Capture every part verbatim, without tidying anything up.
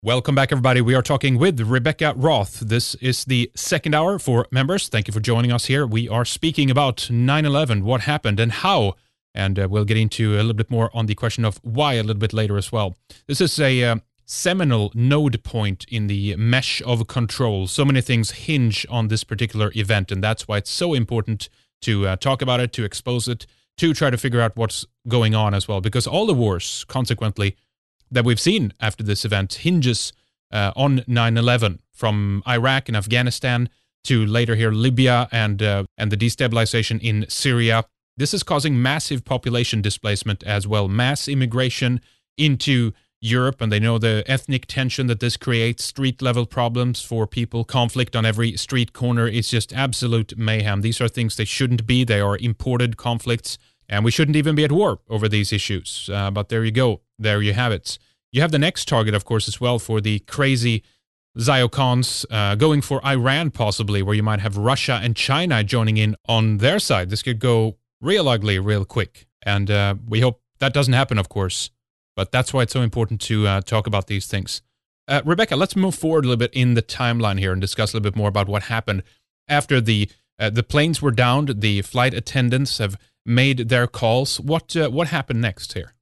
Welcome back, everybody. We are talking with Rebecca Roth. This is the second hour for members. Thank you for joining us here. We are speaking about nine eleven, what happened and how, and uh, we'll get into a little bit more on the question of why a little bit later as well. This is a uh, seminal node point in the mesh of control. So many things hinge on this particular event, and that's why it's so important to uh, talk about it, to expose it, to try to figure out what's going on as well, because all the wars, consequently, that we've seen after this event hinges uh, on nine eleven, from Iraq and Afghanistan to later here Libya and uh, and the destabilization in Syria. This is causing massive population displacement as well, mass immigration into Europe, and they know the ethnic tension that this creates, street-level problems for people, conflict on every street corner. It's just absolute mayhem. These are things they shouldn't be. They are imported conflicts, and we shouldn't even be at war over these issues. Uh, but there you go. There you have it. You have the next target, of course, as well for the crazy Zyokons uh, going for Iran, possibly, where you might have Russia and China joining in on their side. This could go real ugly real quick. And uh, we hope that doesn't happen, of course. But that's why it's so important to uh, talk about these things. Uh, Rebecca, let's move forward a little bit in the timeline here and discuss a little bit more about what happened after the uh, the planes were downed. The flight attendants have made their calls. What uh, what happened next here?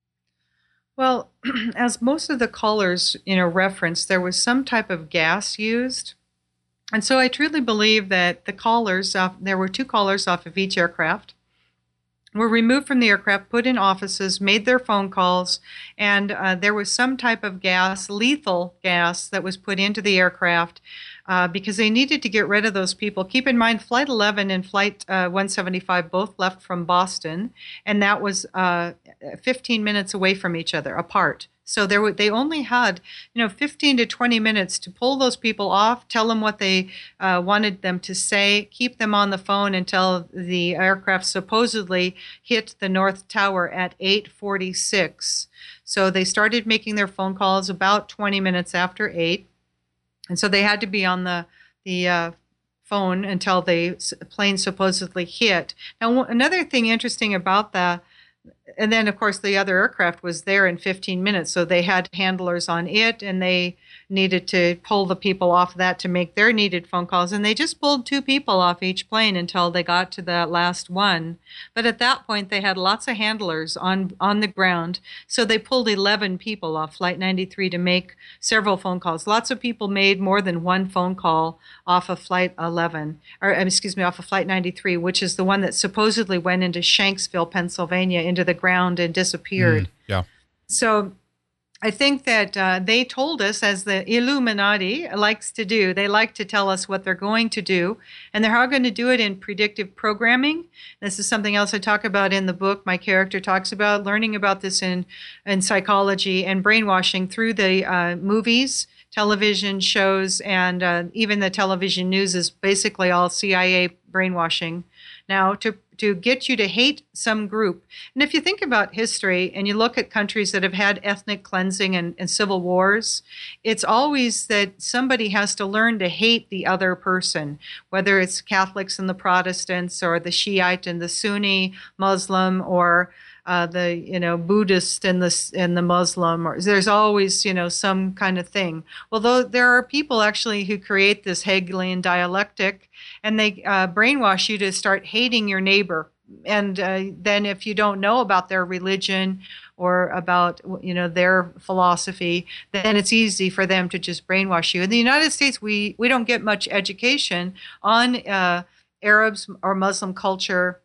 Well, as most of the callers, you know, referenced, there was some type of gas used. And so I truly believe that the callers, off, there were two callers off of each aircraft, were removed from the aircraft, put in offices, made their phone calls, and uh, there was some type of gas, lethal gas, that was put into the aircraft uh, because they needed to get rid of those people. Keep in mind, Flight eleven and Flight uh, one seventy-five both left from Boston, and that was uh, fifteen minutes away from each other, apart. So there, they only had, you know, fifteen to twenty minutes to pull those people off, tell them what they uh, wanted them to say, keep them on the phone until the aircraft supposedly hit the North Tower at eight forty-six. So they started making their phone calls about twenty minutes after eight, and so they had to be on the the uh, phone until the plane supposedly hit. Now, another thing interesting about that. And then, of course, the other aircraft was there in fifteen minutes, so they had handlers on it, and they needed to pull the people off that to make their needed phone calls. And they just pulled two people off each plane until they got to that last one. But at that point, they had lots of handlers on, on the ground, so they pulled eleven people off Flight ninety-three to make several phone calls. Lots of people made more than one phone call off of Flight eleven, or excuse me, off of Flight ninety-three, which is the one that supposedly went into Shanksville, Pennsylvania, into the ground and disappeared. Mm, yeah. So I think that uh, they told us, as the Illuminati likes to do, they like to tell us what they're going to do, and they're how going to do it in predictive programming. This is something else I talk about in the book. My character talks about learning about this in, in psychology and brainwashing through the uh, movies, television shows, and uh, even the television news is basically all C I A brainwashing now to to get you to hate some group. And if you think about history and you look at countries that have had ethnic cleansing and, and civil wars, it's always that somebody has to learn to hate the other person, whether it's Catholics and the Protestants or the Shiite and the Sunni Muslim or uh, the you know Buddhist and the and the Muslim, or there's always you know some kind of thing. Well, though there are people actually who create this Hegelian dialectic, and they uh, brainwash you to start hating your neighbor. And uh, then if you don't know about their religion or about you know their philosophy, then it's easy for them to just brainwash you. In the United States, we we don't get much education on uh, Arabs or Muslim culture,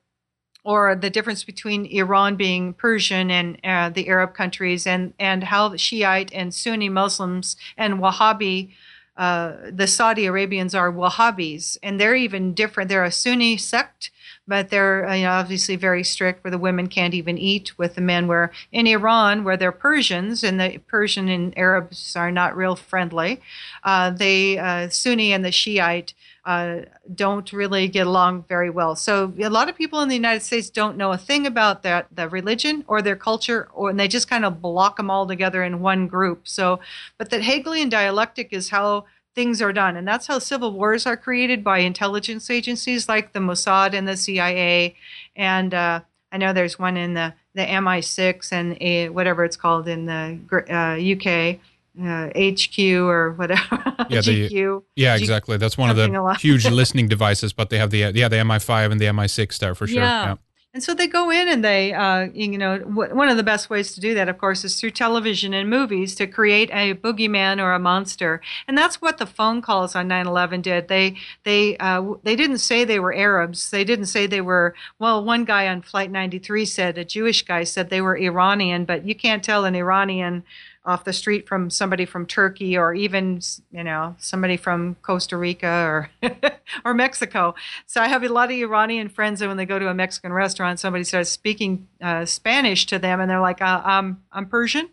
or the difference between Iran being Persian and uh, the Arab countries, and, and how the Shiite and Sunni Muslims and Wahhabi, uh, the Saudi Arabians are Wahhabis, and they're even different. They're a Sunni sect, but they're you know, obviously very strict, where the women can't even eat with the men. Where in Iran, where they're Persians, and the Persian and Arabs are not real friendly, uh, they uh, Sunni and the Shiite Uh, don't really get along very well. So a lot of people in the United States don't know a thing about that, the religion or their culture, or and they just kind of block them all together in one group. So, but that Hegelian dialectic is how things are done, and that's how civil wars are created by intelligence agencies like the Mossad and the C I A, and uh, I know there's one in the the M I six and a, whatever it's called in the uh, U K. uh, H Q or whatever, Yeah, the, G Q. yeah, G- exactly. That's one of the huge listening devices, but they have the, yeah, the M I five and the M I six there for sure. Yeah. Yeah. And so they go in and they, uh, you know, w- one of the best ways to do that, of course, is through television and movies to create a boogeyman or a monster. And that's what the phone calls on nine eleven did. They they uh, they didn't say they were Arabs. They didn't say they were, well, one guy on Flight ninety-three said, a Jewish guy said they were Iranian, but you can't tell an Iranian off the street from somebody from Turkey or even, you know, somebody from Costa Rica or or Mexico. So I have a lot of Iranian friends, and when they go to a Mexican restaurant, somebody starts speaking uh, Spanish to them, and they're like, uh, "I'm I'm Persian."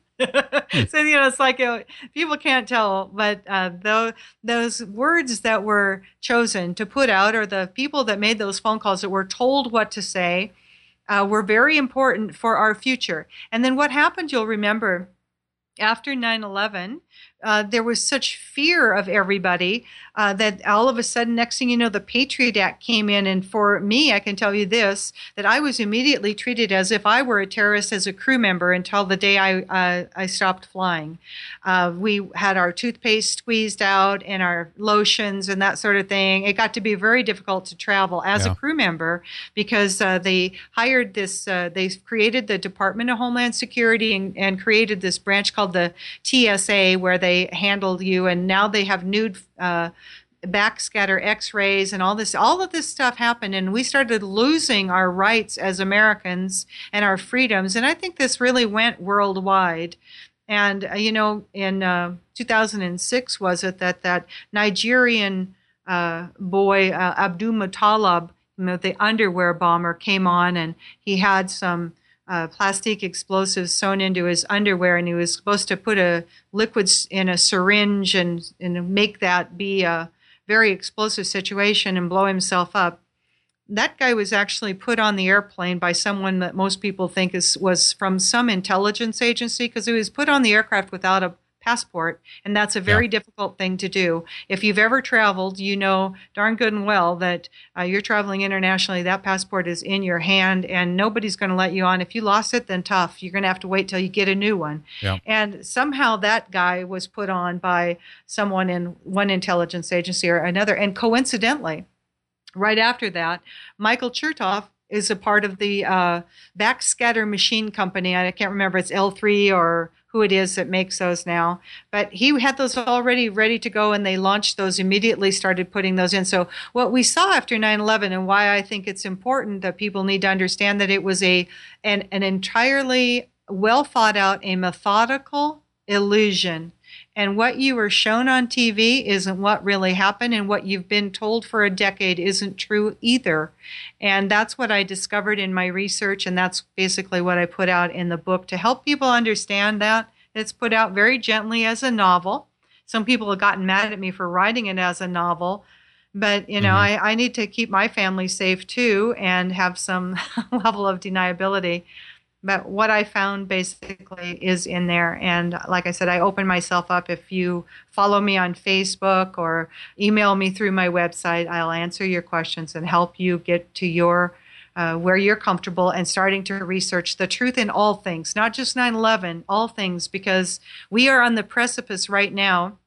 So you know, it's like uh, people can't tell, but uh, those those words that were chosen to put out, or the people that made those phone calls that were told what to say, uh, were very important for our future. And then what happened? You'll remember. After nine eleven, uh, there was such fear of everybody uh, that all of a sudden, next thing you know, the Patriot Act came in. And for me, I can tell you this, that I was immediately treated as if I were a terrorist as a crew member until the day I uh, I stopped flying. Uh, we had our toothpaste squeezed out and our lotions and that sort of thing. It got to be very difficult to travel as Yeah. a crew member because uh, they hired this, uh, they created the Department of Homeland Security and, and created this branch called the T S A where they handled you. And now they have nude uh, backscatter x-rays and all this. All of this stuff happened, and we started losing our rights as Americans and our freedoms. And I think this really went worldwide. And, uh, you know, in uh, two thousand six, was it, that that Nigerian uh, boy, uh, Abdul Muttalib, you know, the underwear bomber, came on, and he had some uh, plastic explosives sewn into his underwear, and he was supposed to put a liquid in a syringe and, and make that be a very explosive situation and blow himself up. That guy was actually put on the airplane by someone that most people think is was from some intelligence agency, because he was put on the aircraft without a passport, and that's a very Yeah. difficult thing to do. If you've ever traveled, you know darn good and well that uh, you're traveling internationally, that passport is in your hand, and nobody's going to let you on. If you lost it, then tough. You're going to have to wait till you get a new one. Yeah. And somehow that guy was put on by someone in one intelligence agency or another, and coincidentally, right after that, Michael Chertoff is a part of the uh, backscatter machine company. I can't remember, it's L three or who it is that makes those now. But he had those already ready to go, and they launched those immediately, started putting those in. So what we saw after nine eleven, and why I think it's important that people need to understand that it was a an, an entirely well thought out, a methodical illusion. And what you were shown on T V isn't what really happened, and what you've been told for a decade isn't true either. And that's what I discovered in my research, and that's basically what I put out in the book to help people understand that. It's put out very gently as a novel. Some people have gotten mad at me for writing it as a novel, but you know, Mhm. I, I need to keep my family safe too and have some level of deniability. But what I found basically is in there. And like I said, I open myself up. If you follow me on Facebook or email me through my website, I'll answer your questions and help you get to your uh, where you're comfortable and starting to research the truth in all things, not just nine eleven, all things, because we are on the precipice right now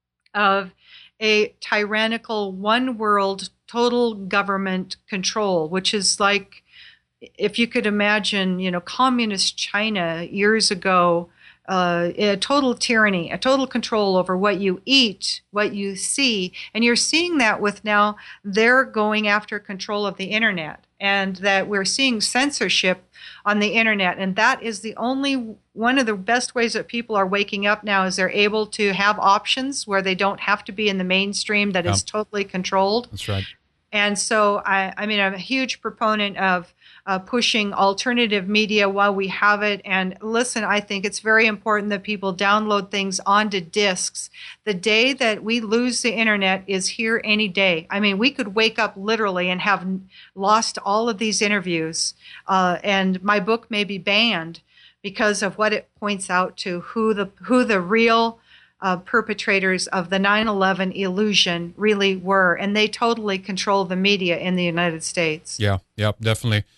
of a tyrannical one world total government control, which is like, if you could imagine, you know, communist China years ago, uh, a total tyranny, a total control over what you eat, what you see. And you're seeing that with now they're going after control of the internet, and that we're seeing censorship on the internet. And that is the only one of the best ways that people are waking up now, is they're able to have options where they don't have to be in the mainstream that Yeah. is totally controlled. That's right. And so, I, I mean, I'm a huge proponent of uh, pushing alternative media while we have it. And listen, I think it's very important that people download things onto discs. The day that we lose the internet is here any day. I mean, we could wake up literally and have lost all of these interviews, uh, and my book may be banned because of what it points out to who the who the real Uh, perpetrators of the nine eleven illusion really were, and they totally control the media in the United States. Yeah, yeah, definitely.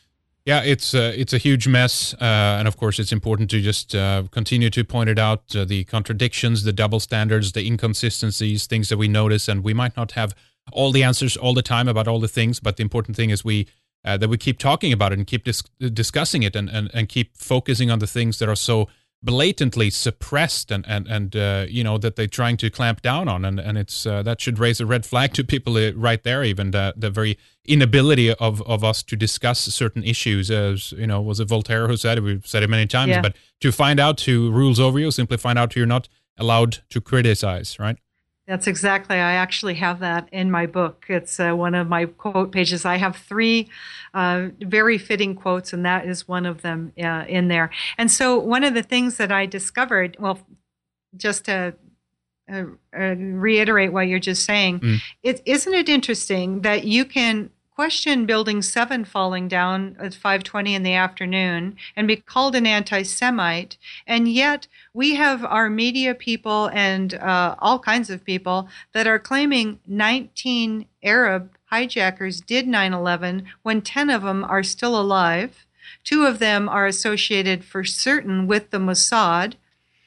Yeah, it's uh, it's a huge mess, uh, and of course, it's important to just uh, continue to point it out: uh, the contradictions, the double standards, the inconsistencies, things that we notice, and we might not have all the answers all the time about all the things. But the important thing is we uh, that we keep talking about it and keep dis- discussing it, and, and and keep focusing on the things that are so blatantly suppressed and and and uh, you know, that they're trying to clamp down on, and and it's uh, that should raise a red flag to people uh, right there. Even the the very inability of of us to discuss certain issues, as you know, was it Voltaire who said it? We've said it many times, Yeah. but to find out who rules over you, simply find out you're not allowed to criticize, right? That's exactly. I actually have that in my book. It's uh, one of my quote pages. I have three uh, very fitting quotes, and that is one of them uh, in there. And so, one of the things that I discovered, well, just to uh, uh, reiterate what you're just saying, Mm. it isn't it interesting that you can question Building seven falling down at five twenty in the afternoon and be called an anti-Semite, and yet we have our media people and uh, all kinds of people that are claiming nineteen Arab hijackers did nine eleven when ten of them are still alive. Two of them are associated for certain with the Mossad,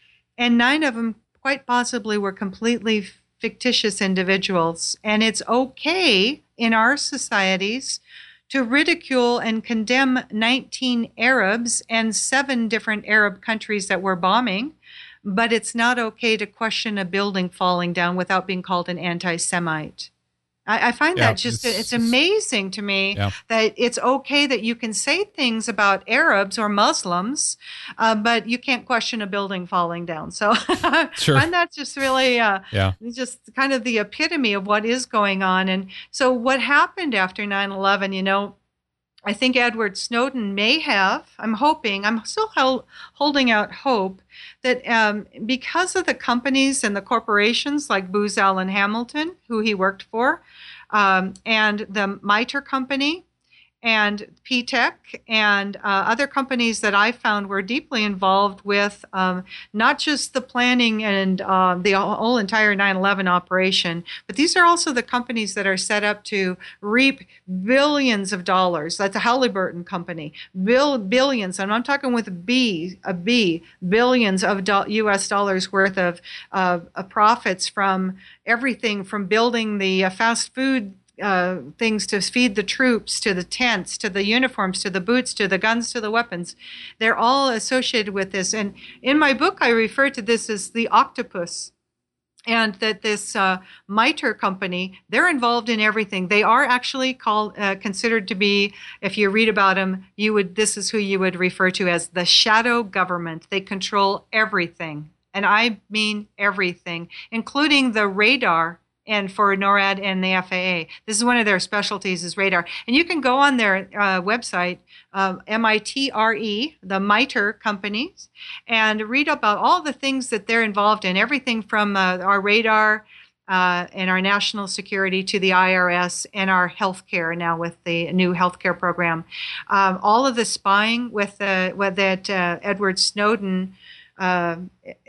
and nine of them quite possibly were completely fictitious individuals. And it's okay in our societies to ridicule and condemn nineteen Arabs and seven different Arab countries that we're bombing, but it's not okay to question a building falling down without being called an anti-Semite. I, I find Yeah, that just, it's- it's amazing to me Yeah. that it's okay that you can say things about Arabs or Muslims, uh, but you can't question a building falling down. So Sure. I find that just really uh, Yeah. just kind of the epitome of what is going on. And so what happened after nine eleven, you know, I think Edward Snowden may have, I'm hoping, I'm still held, holding out hope that um, because of the companies and the corporations like Booz Allen Hamilton, who he worked for, um, and the MITRE company, and P TEC and uh, other companies that I found were deeply involved with um, not just the planning and uh, the whole entire nine eleven operation, but these are also the companies that are set up to reap billions of dollars. That's a Halliburton company, bill, billions, and I'm talking with a B, a B, billions of do- U S dollars worth of uh, profits from everything from building the uh, fast food Uh, things to feed the troops, to the tents, to the uniforms, to the boots, to the guns, to the weapons. They're all associated with this. And in my book, I refer to this as the octopus. And that this uh, MITRE company, they're involved in everything. They are actually called, uh, considered to be, if you read about them, you would. This is who you would refer to as the shadow government. They control everything. And I mean everything, including the radar and for NORAD and the F A A. This is one of their specialties is radar. And you can go on their uh, website, uh, M I T R E, the MITRE companies, and read about all the things that they're involved in, everything from uh, our radar uh, and our national security to the I R S and our healthcare now with the new healthcare program. Um, all of the spying with, the, with that uh, Edward Snowden Uh,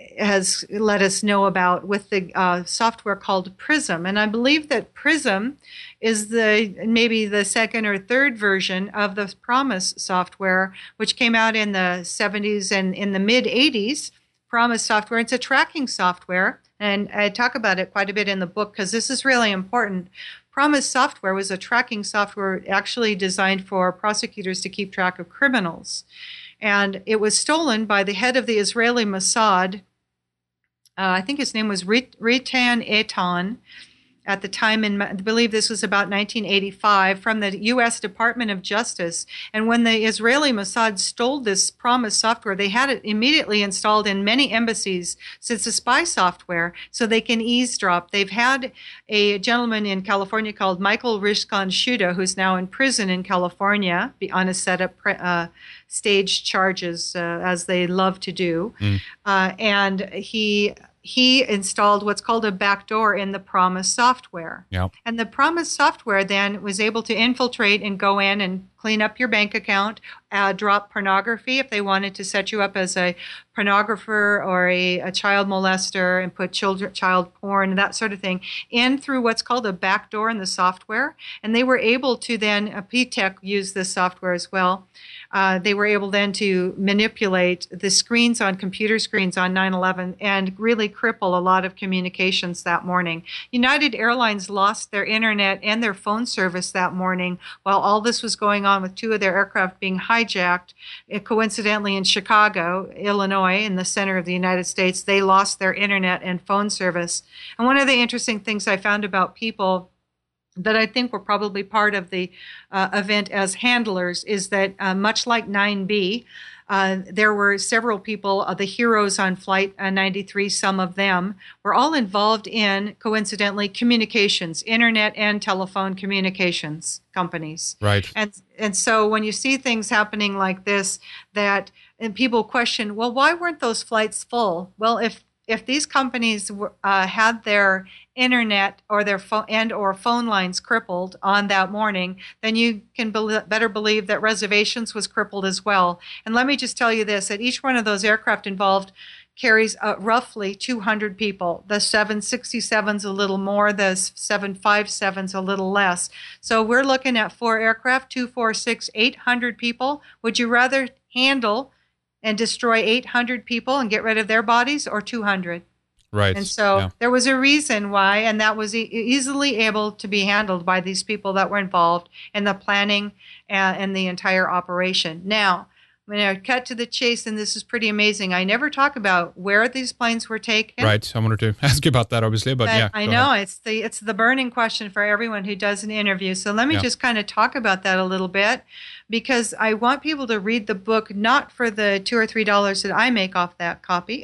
has let us know about with the uh, software called Prism. And I believe that Prism is the maybe the second or third version of the Promise software, which came out in the seventies and in the mid eighties. Promise software, it's a tracking software. And I talk about it quite a bit in the book because this is really important. Promise software was a tracking software actually designed for prosecutors to keep track of criminals. And it was stolen by the head of the Israeli Mossad. Uh, I think his name was Ritan Eitan at the time, in, I believe this was about nineteen eighty-five, from the U S Department of Justice. And when the Israeli Mossad stole this Promise software, they had it immediately installed in many embassies, so it's a spy software, so they can eavesdrop. They've had a gentleman in California called Michael Rishkon Shuda, who's now in prison in California on a setup uh, staged charges, uh, as they love to do. Mm. Uh, and he he installed what's called a backdoor in the Promise software. Yep. And the Promise software then was able to infiltrate and go in and clean up your bank account, uh, drop pornography if they wanted to set you up as a pornographer or a, a child molester and put children, child porn, that sort of thing, in through what's called a backdoor in the software. And they were able to then, uh, P TEC used this software as well. Uh, they were able then to manipulate the screens on computer screens on nine eleven and really cripple a lot of communications that morning. United Airlines lost their internet and their phone service that morning while all this was going on with two of their aircraft being hijacked. It, coincidentally, in Chicago, Illinois, in the center of the United States, they lost their internet and phone service. And one of the interesting things I found about people that I think were probably part of the uh, event as handlers is that uh, much like nine B, uh, there were several people, uh, the heroes on Flight uh, ninety-three, some of them, were all involved in, coincidentally, communications, internet and telephone communications companies. Right. And, and so when you see things happening like this, that and people question, well, why weren't those flights full? Well, if If these companies uh, had their internet or their phone and or phone lines crippled on that morning, then you can be- better believe that reservations was crippled as well. And let me just tell you this, that each one of those aircraft involved carries uh, roughly two hundred people. The seven sixty-seven's a little more, the seven fifty-seven's a little less. So we're looking at four aircraft, two, four, six, eight hundred people. Would you rather handle and destroy eight hundred people and get rid of their bodies, or two hundred? Right. And so yeah. there was a reason why, and that was e- easily able to be handled by these people that were involved in the planning and, and the entire operation. Now, I'm going to cut to the chase, and this is pretty amazing. I never talk about where these planes were taken. Right. I wanted to ask you about that, obviously, but, but yeah. I know ahead. it's the it's the burning question for everyone who does an interview. So let me Yeah. just kind of talk about that a little bit, because I want people to read the book not for the two or three dollars that I make off that copy,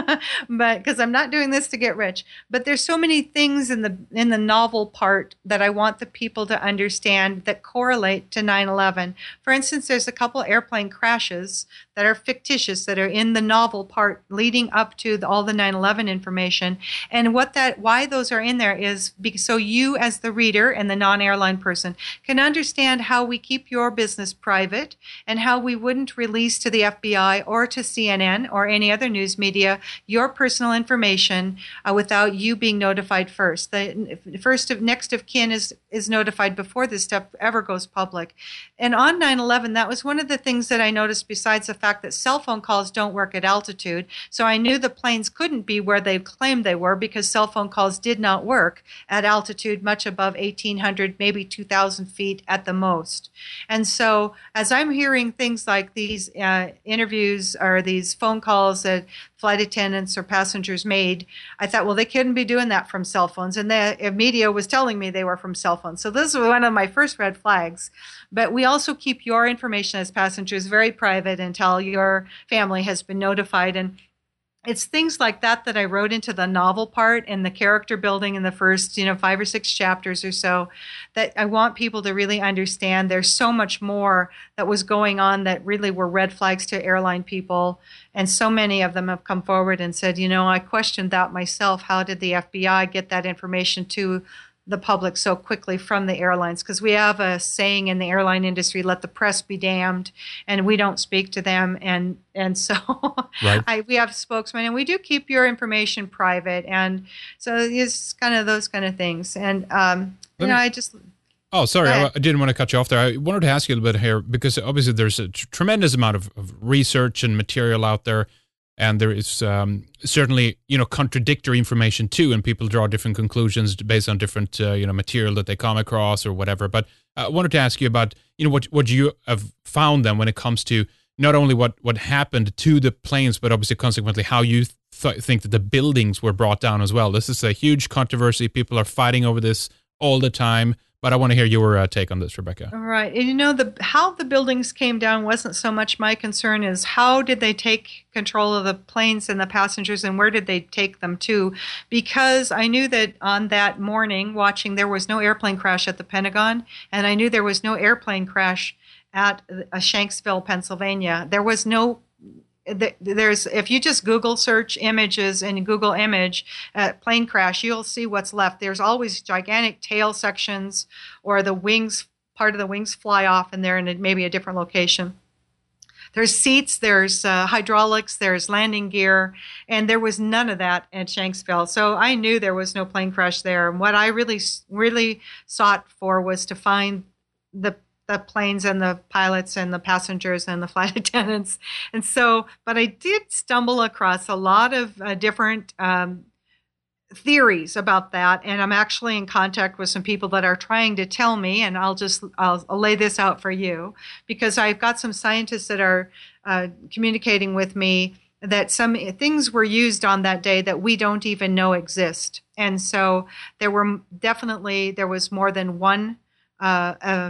but because I'm not doing this to get rich. But there's so many things in the in the novel part that I want the people to understand that correlate to nine eleven. For instance, there's a couple airplane crashes that are fictitious that are in the novel part leading up to the, all the nine eleven information. And what that why those are in there is because, so you as the reader and the non-airline person can understand how we keep your business private and how we wouldn't release to the F B I or to C N N or any other news media your personal information uh, without you being notified first. The first of next of kin is is notified before this stuff ever goes public. And on nine eleven, that was one of the things that I noticed, besides the fact that cell phone calls don't work at altitude. So I knew the planes couldn't be where they claimed they were because cell phone calls did not work at altitude much above eighteen hundred, maybe two thousand feet at the most. And so as I'm hearing things like these uh, interviews or these phone calls that flight attendants or passengers made, I thought, well, they couldn't be doing that from cell phones. And the media was telling me they were from cell phones. So this was one of my first red flags. But we also keep your information as passengers very private until your family has been notified. And it's things like that that I wrote into the novel part and the character building in the first, you know, five or six chapters or so, that I want people to really understand. There's so much more that was going on that really were red flags to airline people. And so many of them have come forward and said, you know, I questioned that myself. How did the F B I get that information to the public so quickly from the airlines? Because we have a saying in the airline industry, let the press be damned, and we don't speak to them. And and so right. I, we have spokesmen, and we do keep your information private. And so it's kind of those kind of things. And, um, you Let know, me- I just... Oh, sorry, I, I didn't want to cut you off there. I wanted to ask you a little bit here, because obviously there's a tr- tremendous amount of, of research and material out there, and there is um, certainly, you know, contradictory information too, and people draw different conclusions based on different, uh, you know, material that they come across or whatever. But I wanted to ask you about, you know, what what you have found then when it comes to not only what, what happened to the planes, but obviously consequently how you th- think that the buildings were brought down as well. This is a huge controversy. People are fighting over this all the time. But I want to hear your uh, take on this, Rebecca. Right. And you know, the how the buildings came down wasn't so much my concern as how did they take control of the planes and the passengers, and where did they take them to? Because I knew that on that morning watching, there was no airplane crash at the Pentagon, and I knew there was no airplane crash at uh, Shanksville, Pennsylvania. There was no There's if you just Google search images and Google image uh, plane crash, you'll see what's left. There's always gigantic tail sections or the wings part of the wings fly off and they're in a, maybe a different location. There's seats, there's uh, hydraulics, there's landing gear, and there was none of that at Shanksville. So I knew there was no plane crash there. And what I really, really sought for was to find the the planes and the pilots and the passengers and the flight attendants. And so, but I did stumble across a lot of uh, different um, theories about that, and I'm actually in contact with some people that are trying to tell me, and I'll just I'll, I'll lay this out for you, because I've got some scientists that are uh, communicating with me that some things were used on that day that we don't even know exist. And so there were definitely there was more than one uh, uh,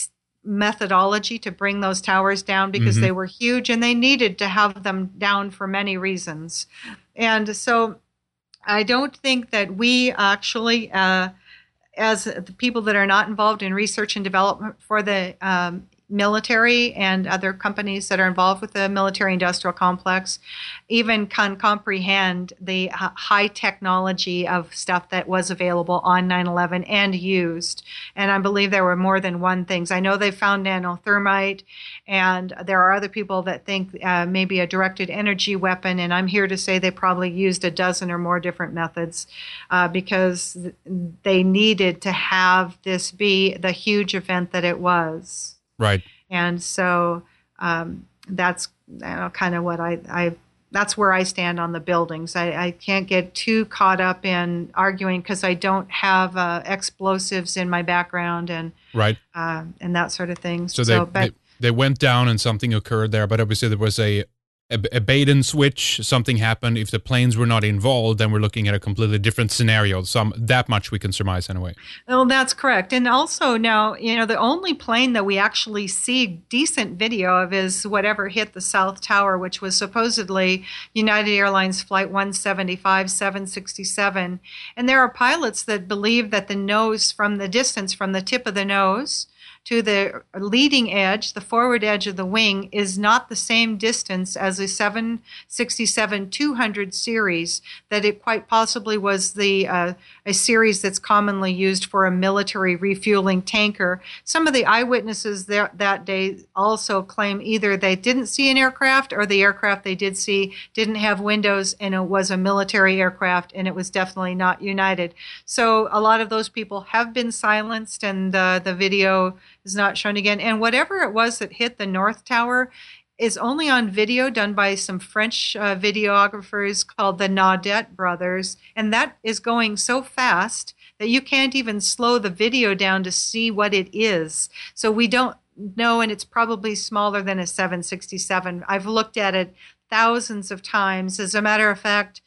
methodology to bring those towers down, because mm-hmm. they were huge and they needed to have them down for many reasons. And so I don't think that we actually, uh, as the people that are not involved in research and development for the um, military and other companies that are involved with the military industrial complex, even can comprehend the high technology of stuff that was available on nine eleven and used. And I believe there were more than one things. I know they found nanothermite, and there are other people that think uh, maybe a directed energy weapon, and I'm here to say they probably used a dozen or more different methods uh, because they needed to have this be the huge event that it was. Right. And so um, that's you know, kind of what I, I, that's where I stand on the buildings. I, I can't get too caught up in arguing because I don't have uh, explosives in my background and right. uh, and that sort of thing. So, they, so but, they they went down and something occurred there, but obviously there was a a, a bait and switch. Something happened. If the planes were not involved, then we're looking at a completely different scenario. Some that much we can surmise anyway. Well, that's correct. And also now, you know, the only plane that we actually see decent video of is whatever hit the South Tower, which was supposedly United Airlines Flight one seventy-five seven sixty-seven. And there are pilots that believe that the nose, from the distance from the tip of the nose to the leading edge, the forward edge of the wing, is not the same distance as a seven sixty-seven two hundred series, that it quite possibly was the uh, a series that's commonly used for a military refueling tanker. Some of the eyewitnesses there, that day also claim either they didn't see an aircraft or the aircraft they did see didn't have windows and it was a military aircraft and it was definitely not United. So a lot of those people have been silenced, and uh, the video is not shown again. And whatever it was that hit the North Tower is only on video done by some French uh, videographers called the Naudet brothers. And that is going so fast that you can't even slow the video down to see what it is. So we don't know, and it's probably smaller than a seven sixty-seven. I've looked at it thousands of times. As a matter of fact,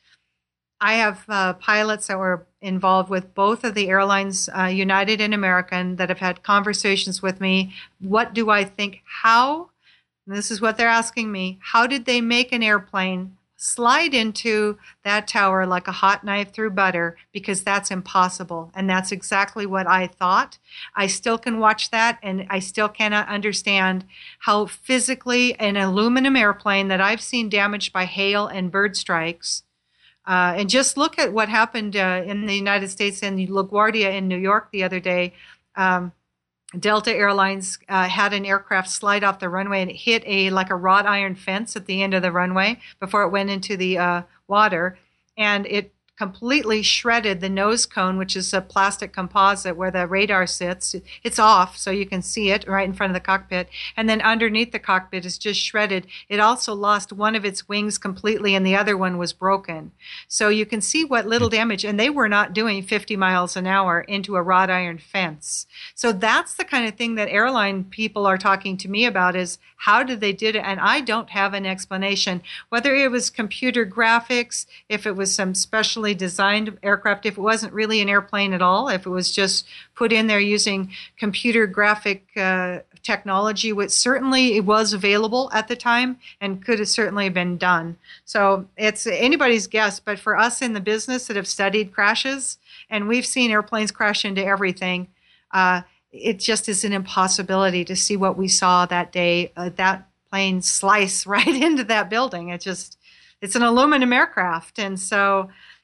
I have uh, pilots that were involved with both of the airlines, uh, United and American, that have had conversations with me. What do I think? How, and this is what they're asking me, how did they make an airplane slide into that tower like a hot knife through butter? Because that's impossible. And that's exactly what I thought. I still can watch that, and I still cannot understand how physically an aluminum airplane that I've seen damaged by hail and bird strikes. Uh, and just look at what happened uh, in the United States in LaGuardia in New York the other day. Um, Delta Airlines uh, had an aircraft slide off the runway, and it hit a like a wrought iron fence at the end of the runway before it went into the uh, water, and it completely shredded the nose cone, which is a plastic composite where the radar sits. It's off, so you can see it right in front of the cockpit. And then underneath the cockpit is just shredded. It also lost one of its wings completely, and the other one was broken. So you can see what little damage, and they were not doing fifty miles an hour into a wrought iron fence. So that's the kind of thing that airline people are talking to me about, is how did they do it? And I don't have an explanation. Whether it was computer graphics, if it was some specially designed aircraft, if it wasn't really an airplane at all, if it was just put in there using computer graphic uh, technology, which certainly it was available at the time and could have certainly been done. So it's anybody's guess, but for us in the business that have studied crashes, and we've seen airplanes crash into everything, uh, it just is an impossibility to see what we saw that day, uh, that plane slice right into that building. It just, it's an aluminum aircraft. And so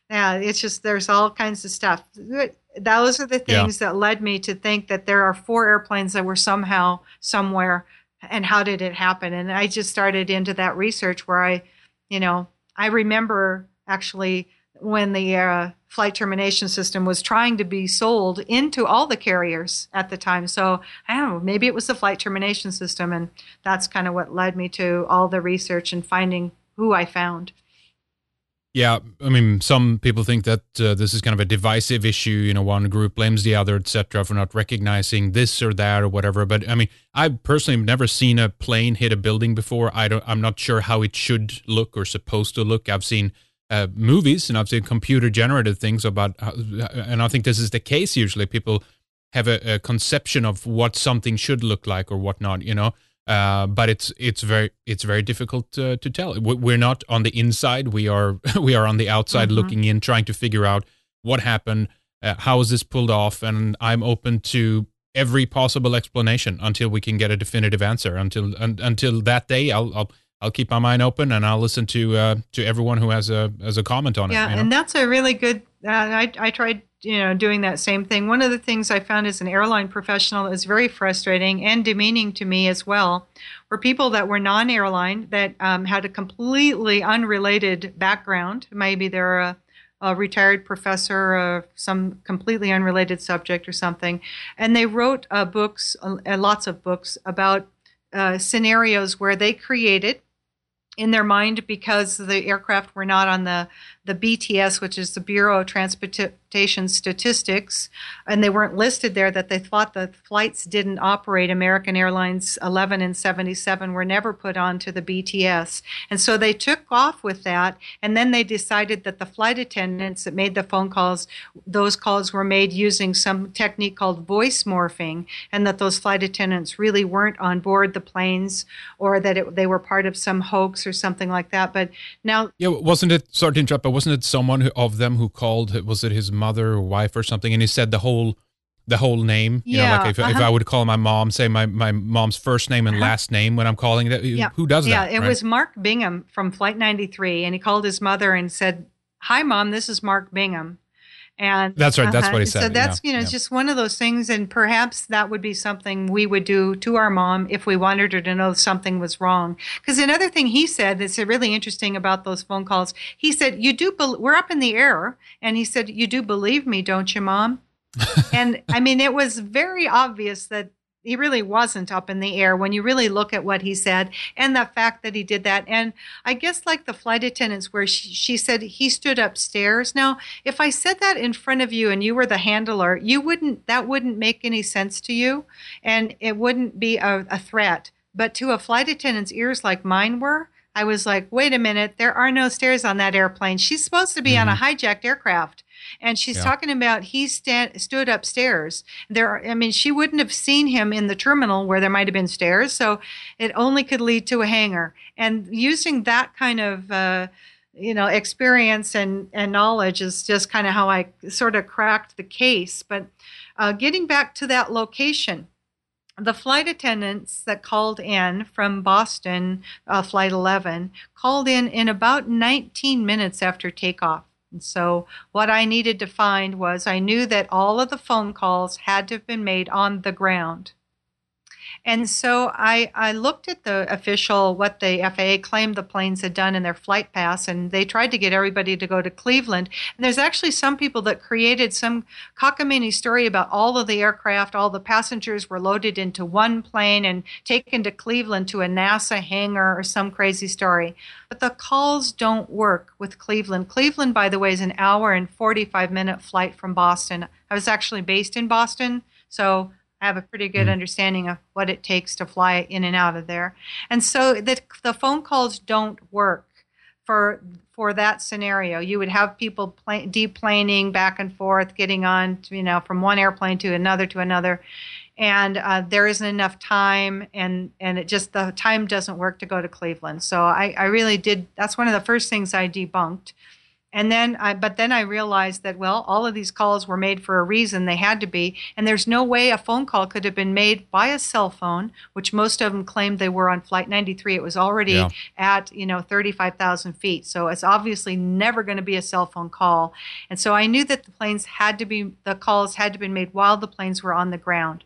Yeah, it's just there's all kinds of stuff. Those are the Yeah. things that led me to think that there are four airplanes that were somehow somewhere, and how did it happen? And I just started into that research where I, you know, I remember actually when the uh, flight termination system was trying to be sold into all the carriers at the time. So I don't know, maybe it was the flight termination system, and that's kind of what led me to all the research and finding who I found. Yeah, I mean, some people think that uh, this is kind of a divisive issue. You know, one group blames the other, et cetera, for not recognizing this or that or whatever. But I mean, I personally have never seen a plane hit a building before. I don't. I'm not sure how it should look or supposed to look. I've seen uh, movies and I've seen computer generated things about, how, and I think this is the case. Usually, people have a, a conception of what something should look like or whatnot. You know. Uh, but it's it's very it's very difficult uh, to tell. We're not on the inside. We are we are on the outside, mm-hmm. looking in, trying to figure out what happened, uh, how is this pulled off, and I'm open to every possible explanation until we can get a definitive answer. Until un, until that day, I'll I'll I'll keep my mind open and I'll listen to uh, to everyone who has a has a comment on it. Yeah, you know? And that's a really good. Uh, I I tried. You know, doing that same thing. One of the things I found as an airline professional is very frustrating and demeaning to me as well, were people that were non-airline that um, had a completely unrelated background. Maybe they're a, a retired professor of some completely unrelated subject or something, and they wrote uh, books, uh, lots of books about uh, scenarios where they created in their mind, because the aircraft were not on the, the B T S, which is the Bureau of Transportation Statistics, and they weren't listed there, that they thought the flights didn't operate. American Airlines eleven and seventy-seven were never put onto the B T S. And so they took off with that, and then they decided that the flight attendants that made the phone calls, those calls were made using some technique called voice morphing, and that those flight attendants really weren't on board the planes, or that it, they were part of some hoax or something like that. But now, yeah, wasn't it? Sorry to interrupt, but wasn't it someone who, of them who called? Was it his mother or wife or something? And he said the whole, the whole name. You yeah, know, like if, uh-huh. if I would call my mom, say my, my mom's first name and uh-huh. last name when I'm calling it. Yeah. Who does yeah, that? Yeah, it right? was Mark Bingham from Flight ninety-three, and he called his mother and said, "Hi, Mom, this is Mark Bingham." And that's right. That's uh-huh. what he said. So that's, yeah. you know, yeah. it's just one of those things. And perhaps that would be something we would do to our mom if we wanted her to know something was wrong. Because another thing he said that's really interesting about those phone calls, he said, you do, be- we're up in the air. And he said, you do believe me, don't you, Mom? And I mean, it was very obvious that he really wasn't up in the air when you really look at what he said and the fact that he did that. And I guess like the flight attendants where she, she said he stood upstairs. Now, if I said that in front of you and you were the handler, you wouldn't, that wouldn't make any sense to you, and it wouldn't be a, a threat. But to a flight attendant's ears like mine were, I was like, wait a minute, there are no stairs on that airplane. She's supposed to be mm-hmm. on a hijacked aircraft. And she's yeah. talking about he stand, stood upstairs. There, I mean, she wouldn't have seen him in the terminal where there might have been stairs, so it only could lead to a hangar. And using that kind of, uh, you know, experience and, and knowledge is just kind of how I sort of cracked the case. But uh, getting back to that location, the flight attendants that called in from Boston, uh, Flight eleven, called in in about nineteen minutes after takeoff. And so what I needed to find was I knew that all of the phone calls had to have been made on the ground. And so I, I looked at the official, what the F A A claimed the planes had done in their flight pass, and they tried to get everybody to go to Cleveland. And there's actually some people that created some cockamamie story about all of the aircraft, all the passengers were loaded into one plane and taken to Cleveland to a NASA hangar or some crazy story. But the calls don't work with Cleveland. Cleveland, by the way, is an hour and forty-five minute flight from Boston. I was actually based in Boston, so I have a pretty good understanding of what it takes to fly in and out of there. And so the, the phone calls don't work for for that scenario. You would have people plane, deplaning back and forth, getting on, to, you know, from one airplane to another to another. And uh, there isn't enough time, and, and it just, the time doesn't work to go to Cleveland. So I, I really did, that's one of the first things I debunked. And then, I, but then I realized that, well, all of these calls were made for a reason. They had to be. And there's no way a phone call could have been made by a cell phone, which most of them claimed they were on Flight ninety-three. It was already yeah. at, you know, thirty-five thousand feet. So it's obviously never going to be a cell phone call. And so I knew that the planes had to be, the calls had to be made while the planes were on the ground.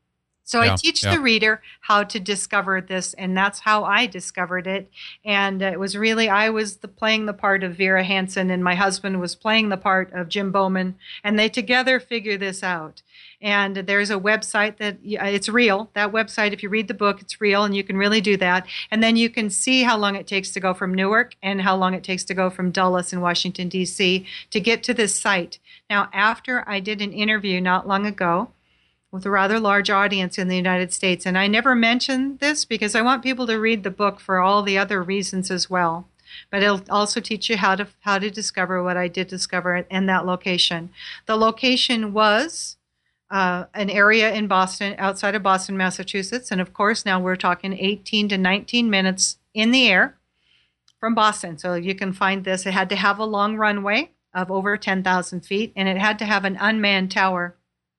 So yeah, I teach yeah. the reader how to discover this, and that's how I discovered it. And it was really, I was the, playing the part of Vera Hansen, and my husband was playing the part of Jim Bowman, and they together figure this out. And there's a website that, it's real. That website, if you read the book, it's real, and you can really do that. And then you can see how long it takes to go from Newark and how long it takes to go from Dulles in Washington, D C to get to this site. Now, after I did an interview not long ago with a rather large audience in the United States. And I never mention this because I want people to read the book for all the other reasons as well. But it'll also teach you how to how to discover what I did discover in that location. The location was uh, an area in Boston, outside of Boston, Massachusetts. And of course, now we're talking eighteen to nineteen minutes in the air from Boston. So you can find this. It had to have a long runway of over ten thousand feet, and it had to have an unmanned tower.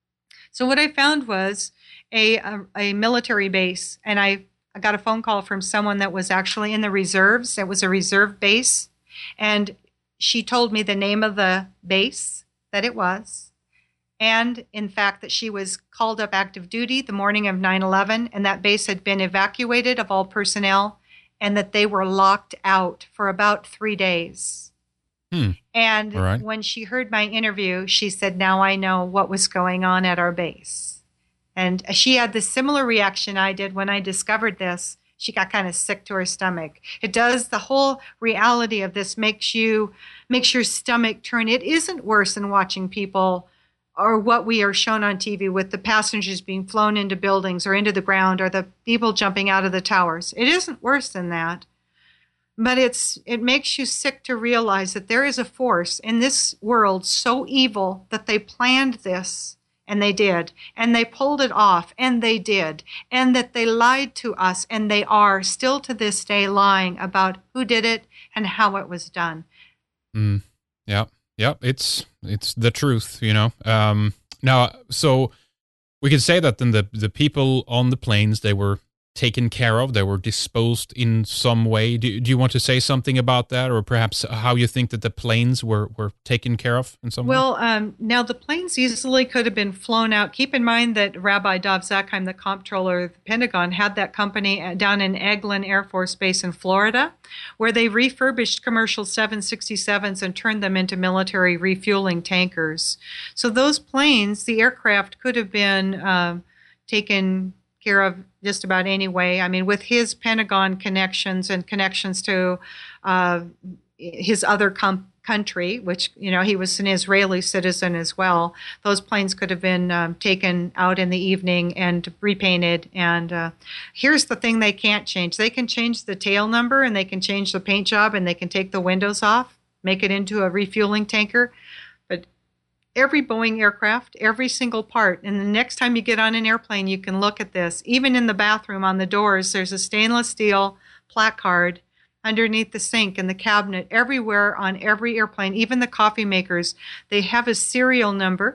So what I found was a, a, a military base, and I, I got a phone call from someone that was actually in the reserves. It was a reserve base, and she told me the name of the base that it was, and in fact that she was called up active duty the morning of nine eleven, and that base had been evacuated of all personnel, and that they were locked out for about three days. Hmm. And right. when she heard my interview, she said, now I know what was going on at our base. And she had the similar reaction I did when I discovered this. She got kind of sick to her stomach. It does, the whole reality of this makes you, makes your stomach turn. It isn't worse than watching people or what we are shown on T V with the passengers being flown into buildings or into the ground or the people jumping out of the towers. It isn't worse than that. But it's it makes you sick to realize that there is a force in this world so evil that they planned this, and they did, and they pulled it off, and they did, and that they lied to us, and they are still to this day lying about who did it and how it was done. Mm, yeah, yeah, it's it's the truth, you know. Um, now, so we could say that then the the people on the planes, they were taken care of, they were disposed in some way. Do, do you want to say something about that, or perhaps how you think that the planes were, were taken care of in some well, way? Well, um, now the planes easily could have been flown out. Keep in mind that Rabbi Dov Zakheim, the comptroller of the Pentagon, had that company down in Eglin Air Force Base in Florida, where they refurbished commercial seven sixty-sevens and turned them into military refueling tankers. So those planes, the aircraft could have been uh, taken care of just about any way. I mean, with his Pentagon connections and connections to uh, his other com- country, which, you know, he was an Israeli citizen as well, those planes could have been um, taken out in the evening and repainted. And uh, here's the thing they can't change. They can change the tail number, and they can change the paint job, and they can take the windows off, make it into a refueling tanker. But every Boeing aircraft, every single part. And the next time you get on an airplane, you can look at this. Even in the bathroom on the doors, there's a stainless steel placard underneath the sink and the cabinet. Everywhere on every airplane, even the coffee makers, they have a serial number.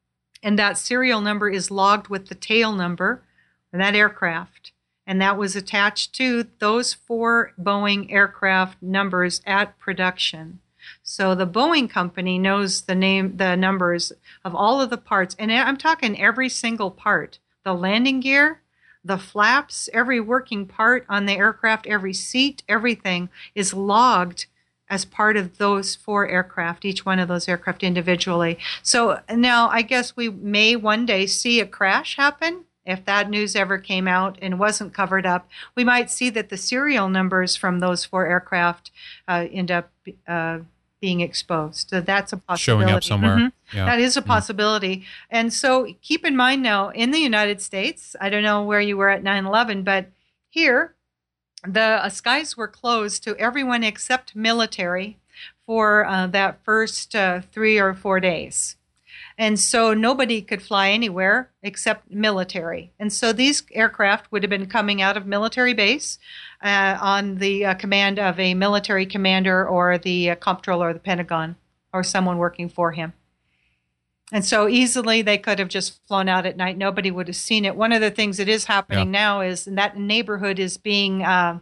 And that serial number is logged with the tail number of that aircraft. And that was attached to those four Boeing aircraft numbers at production. So the Boeing company knows the name, the numbers of all of the parts. And I'm talking every single part. The landing gear, the flaps, every working part on the aircraft, every seat, everything is logged as part of those four aircraft, each one of those aircraft individually. So now I guess we may one day see a crash happen. If that news ever came out and wasn't covered up, we might see that the serial numbers from those four aircraft uh, end up uh, being exposed. So that's a possibility. Showing up somewhere. Mm-hmm. Yeah. That is a possibility. Mm-hmm. And so keep in mind now, in the United States, I don't know where you were at nine eleven, but here, the uh, skies were closed to everyone except military for uh, that first uh, three or four days. And so nobody could fly anywhere except military. And so these aircraft would have been coming out of military base uh, on the uh, command of a military commander or the uh, comptroller of the Pentagon. or someone working for him. And so easily they could have just flown out at night. Nobody would have seen it. One of the things that is happening yeah. now is that neighborhood is being, uh,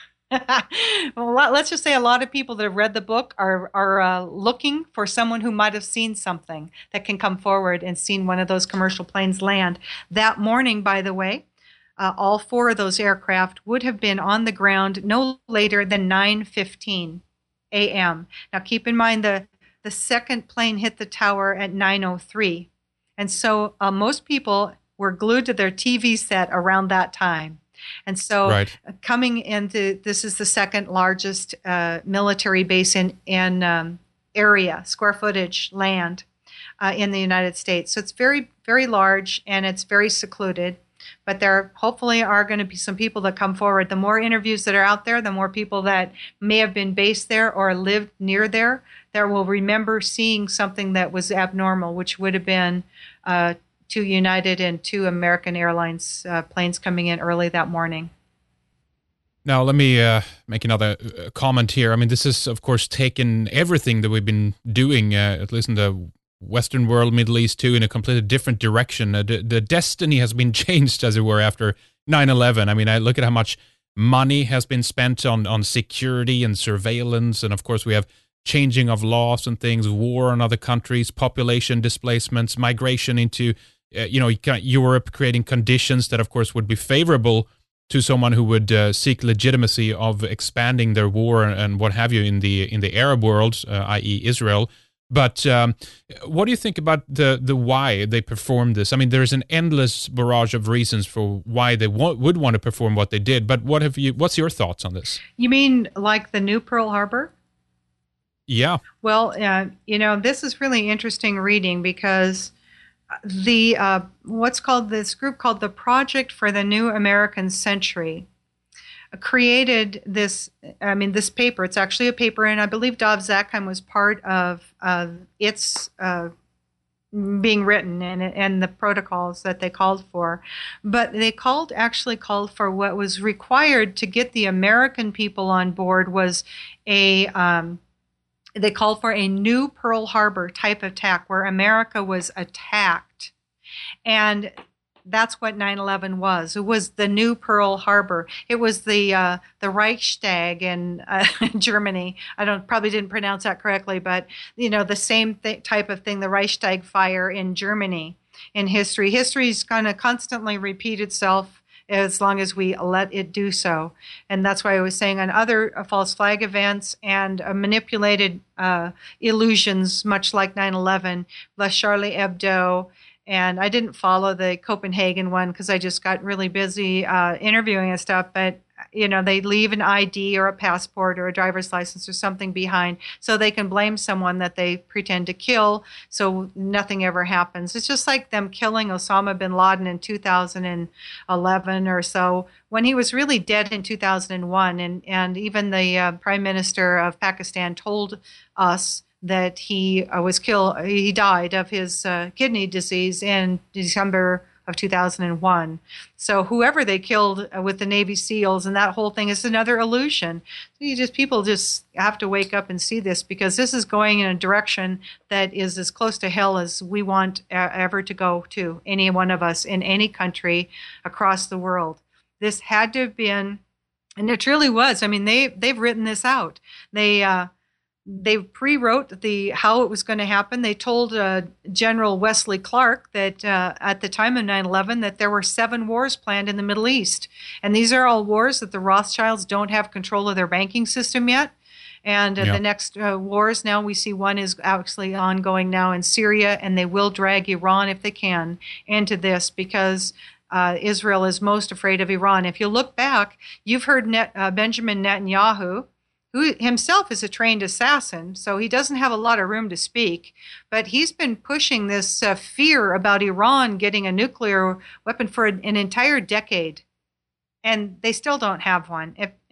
well, let's just say a lot of people that have read the book are, are uh, looking for someone who might have seen something that can come forward and seen one of those commercial planes land. That morning, by the way, uh, all four of those aircraft would have been on the ground no later than nine fifteen a.m. Now keep in mind the The second plane hit the tower at nine oh three. And so uh, most people were glued to their T V set around that time. And so right. coming into, this is the second largest uh, military base in, in um, area, square footage, land uh, in the United States. So it's very, very large and it's very secluded. But there hopefully are going to be some people that come forward. The more interviews that are out there, the more people that may have been based there or lived near there, that will remember seeing something that was abnormal, which would have been uh, two United and two American Airlines uh, planes coming in early that morning. Now, let me uh, make another uh, comment here. I mean, this is, of course, taken everything that we've been doing, uh, at least in the Western world, Middle East too, in a completely different direction. Uh, the, the destiny has been changed, as it were, after nine eleven. I mean, I look at how much money has been spent on, on security and surveillance, and of course we have changing of laws and things, war in other countries, population displacements, migration into, uh, you know, Europe, creating conditions that, of course, would be favorable to someone who would uh, seek legitimacy of expanding their war and, and what have you in the in the Arab world, uh, that is. Israel. But um, what do you think about the, the why they performed this? I mean, there's an endless barrage of reasons for why they wa- would want to perform what they did. But what have you? What's your thoughts on this? You mean like the new Pearl Harbor? Yeah. Well, uh, you know, this is really interesting reading because the uh, what's called this group called the Project for the New American Century created this, I mean, this paper. It's actually a paper, and I believe Dov Zakheim was part of uh, its uh, being written and, and the protocols that they called for. But they called, actually called for what was required to get the American people on board was a, um, they called for a new Pearl Harbor type attack where America was attacked. And that's what nine eleven was. It was the new Pearl Harbor. It was the uh, the Reichstag in uh, Germany. I don't probably didn't pronounce that correctly, but you know the same th- type of thing. The Reichstag fire in Germany in history. History is going to constantly repeat itself as long as we let it do so. And that's why I was saying on other uh, false flag events and uh, manipulated uh, illusions, much like nine eleven, the Charlie Hebdo. And I didn't follow the Copenhagen one because I just got really busy uh, interviewing and stuff. But, you know, they leave an I D or a passport or a driver's license or something behind so they can blame someone that they pretend to kill so nothing ever happens. It's just like them killing Osama bin Laden in two thousand eleven or so when he was really dead in two thousand one. And, and even the uh, Prime Minister of Pakistan told us that he uh, was killed, he died of his uh, kidney disease in December of two thousand one. So whoever they killed uh, with the Navy SEALs and that whole thing is another illusion. So you just, people just have to wake up and see this because this is going in a direction that is as close to hell as we want uh, ever to go to, any one of us in any country across the world. This had to have been, and it truly was. I mean, they, they've written this out. They, uh, They pre-wrote the how it was going to happen. They told uh, General Wesley Clark that uh, at the time of nine eleven that there were seven wars planned in the Middle East. And these are all wars that the Rothschilds don't have control of their banking system yet. And uh, yeah. the next uh, wars now, we see one is actually ongoing now in Syria, and they will drag Iran, if they can, into this because uh, Israel is most afraid of Iran. If you look back, you've heard Net, uh, Benjamin Netanyahu, who himself is a trained assassin, so he doesn't have a lot of room to speak. But he's been pushing this uh, fear about Iran getting a nuclear weapon for an, an entire decade, and they still don't have one. If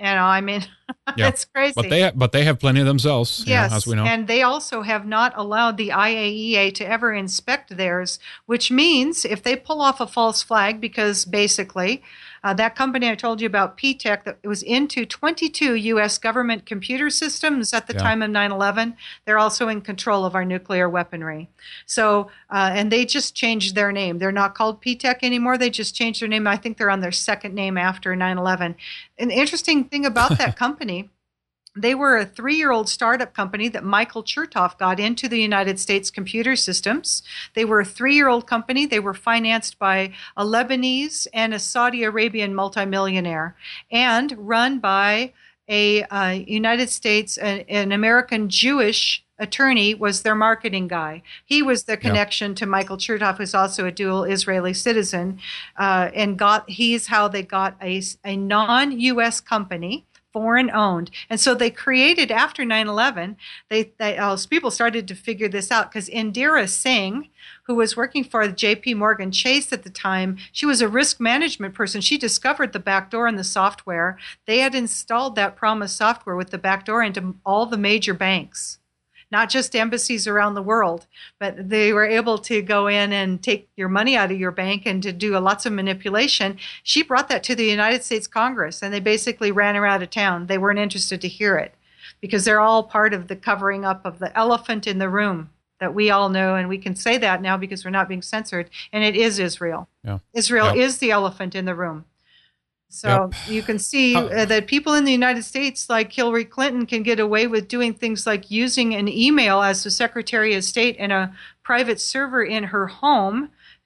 You know, I mean, Yeah. it's crazy. But they but they have plenty of themselves, you know, Yes, as we know. and they also have not allowed the I A E A to ever inspect theirs, which means if they pull off a false flag, because basically uh, that company I told you about, P TEC, that was into twenty-two U S government computer systems at the Yeah. time of nine eleven, they're also in control of our nuclear weaponry. So, uh, and they just changed their name. They're not called P TEC anymore. They just changed their name. I think they're on their second name after nine eleven. An interesting thing about that company, they were a three-year-old startup company that Michael Chertoff got into the United States computer systems. They were a three-year-old company. They were financed by a Lebanese and a Saudi Arabian multimillionaire, and run by a uh, United States, an, an American Jewish attorney was their marketing guy. He was the connection yeah. to Michael Chertoff, who's also a dual Israeli citizen, uh, and got he's how they got a, a non-U S company, foreign owned. And so they created, after nine eleven, they, they uh, people started to figure this out, because Indira Singh, who was working for J P Morgan Chase at the time, she was a risk management person. She discovered the backdoor in the software. They had installed that Promise software with the backdoor into all the major banks, not just embassies around the world, but they were able to go in and take your money out of your bank and to do lots of manipulation. She brought that to the United States Congress, and they basically ran her out of town. They weren't interested to hear it, because they're all part of the covering up of the elephant in the room that we all know, and we can say that now because we're not being censored, and it is Israel. Yeah. Israel yeah. is the elephant in the room. So yep. you can see uh, that people in the United States, like Hillary Clinton, can get away with doing things like using an email as the Secretary of State in a private server in her home,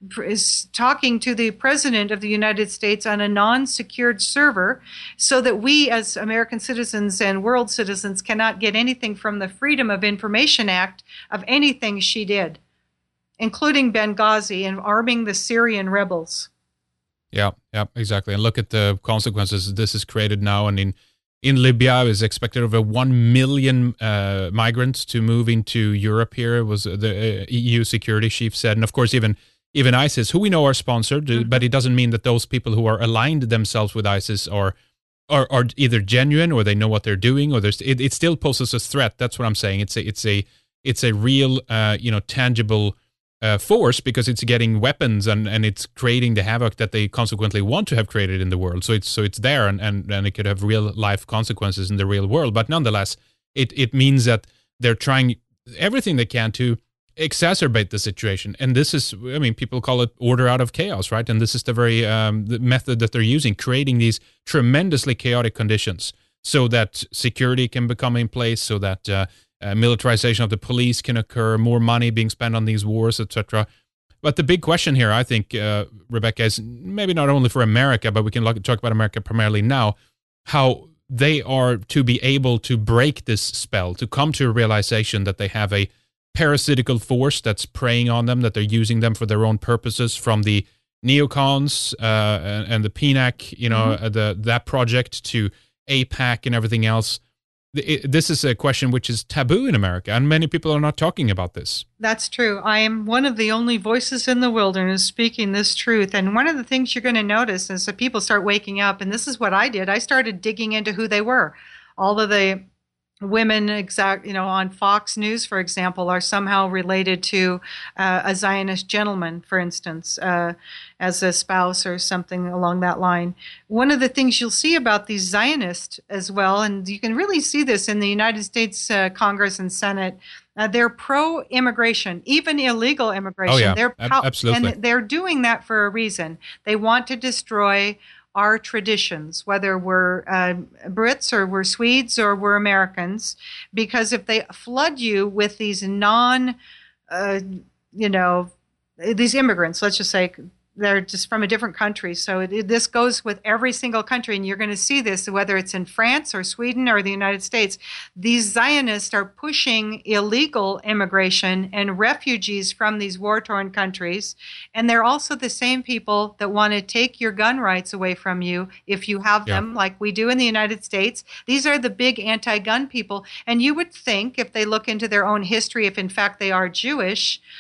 is talking to the President of the United States on a non-secured server, so that we as American citizens and world citizens cannot get anything from the Freedom of Information Act of anything she did, including Benghazi and arming the Syrian rebels. Yeah, yeah, exactly. And look at the consequences this has created now. And in, in Libya, it was expected over one million uh, migrants to move into Europe here, was the uh, E U security chief said. And of course, even even ISIS, who we know are sponsored, mm-hmm. but it doesn't mean that those people who are aligned themselves with ISIS are are, are either genuine, or they know what they're doing, or there's it, it still poses a threat. That's what I'm saying. It's a it's a it's a real uh, you know tangible Uh, force, because it's getting weapons and, and it's creating the havoc that they consequently want to have created in the world. So it's so it's there, and, and, and it could have real life consequences in the real world. But nonetheless, it, it means that they're trying everything they can to exacerbate the situation. And this is, I mean, people call it order out of chaos, right? And this is the very um, the method that they're using, creating these tremendously chaotic conditions so that security can become in place, so that uh, Uh, militarization of the police can occur, more money being spent on these wars, et cetera. But the big question here, I think, uh, Rebecca, is maybe not only for America, but we can look, talk about America primarily now, how they are to be able to break this spell, to come to a realization that they have a parasitical force that's preying on them, that they're using them for their own purposes, from the neocons uh, and, and the P N A C, you know, mm-hmm. the that project, to AIPAC and everything else. This is a question which is taboo in America, and many people are not talking about this. That's true. I am one of the only voices in the wilderness speaking this truth. And one of the things you're going to notice is that people start waking up, and this is what I did. I started digging into who they were. All of the women, exact, you know, on Fox News, for example, are somehow related to uh, a Zionist gentleman, for instance, uh, as a spouse or something along that line. One of the things you'll see about these Zionists as well, and you can really see this in the United States uh, Congress and Senate, uh, they're pro-immigration, even illegal immigration. Oh, yeah. They're Ab- absolutely. And they're doing that for a reason. They want to destroy our traditions, whether we're uh, Brits or we're Swedes or we're Americans, because if they flood you with these non, uh, you know, these immigrants, let's just say they're just from a different country. So it, it, this goes with every single country, and you're going to see this, whether it's in France or Sweden or the United States. These Zionists are pushing illegal immigration and refugees from these war-torn countries, and they're also the same people that want to take your gun rights away from you if you have Yeah. them, like we do in the United States. These are the big anti-gun people, and you would think, if they look into their own history, if in fact they are Jewish,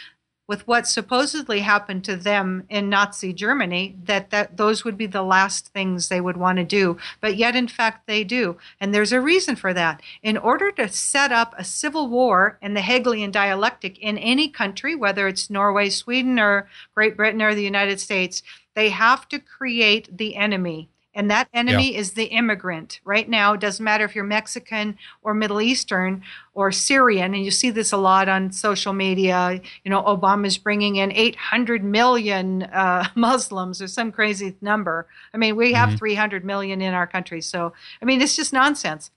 with what supposedly happened to them in Nazi Germany, that, that those would be the last things they would want to do. But yet, in fact, they do. And there's a reason for that. In order to set up a civil war in the Hegelian dialectic in any country, whether it's Norway, Sweden, or Great Britain, or the United States, they have to create the enemy. And that enemy yeah. is the immigrant. Right now, it doesn't matter if you're Mexican or Middle Eastern or Syrian, and you see this a lot on social media. You know, Obama's bringing in eight hundred million uh, Muslims or some crazy number. I mean, we have mm-hmm. three hundred million in our country. So, I mean, it's just nonsense.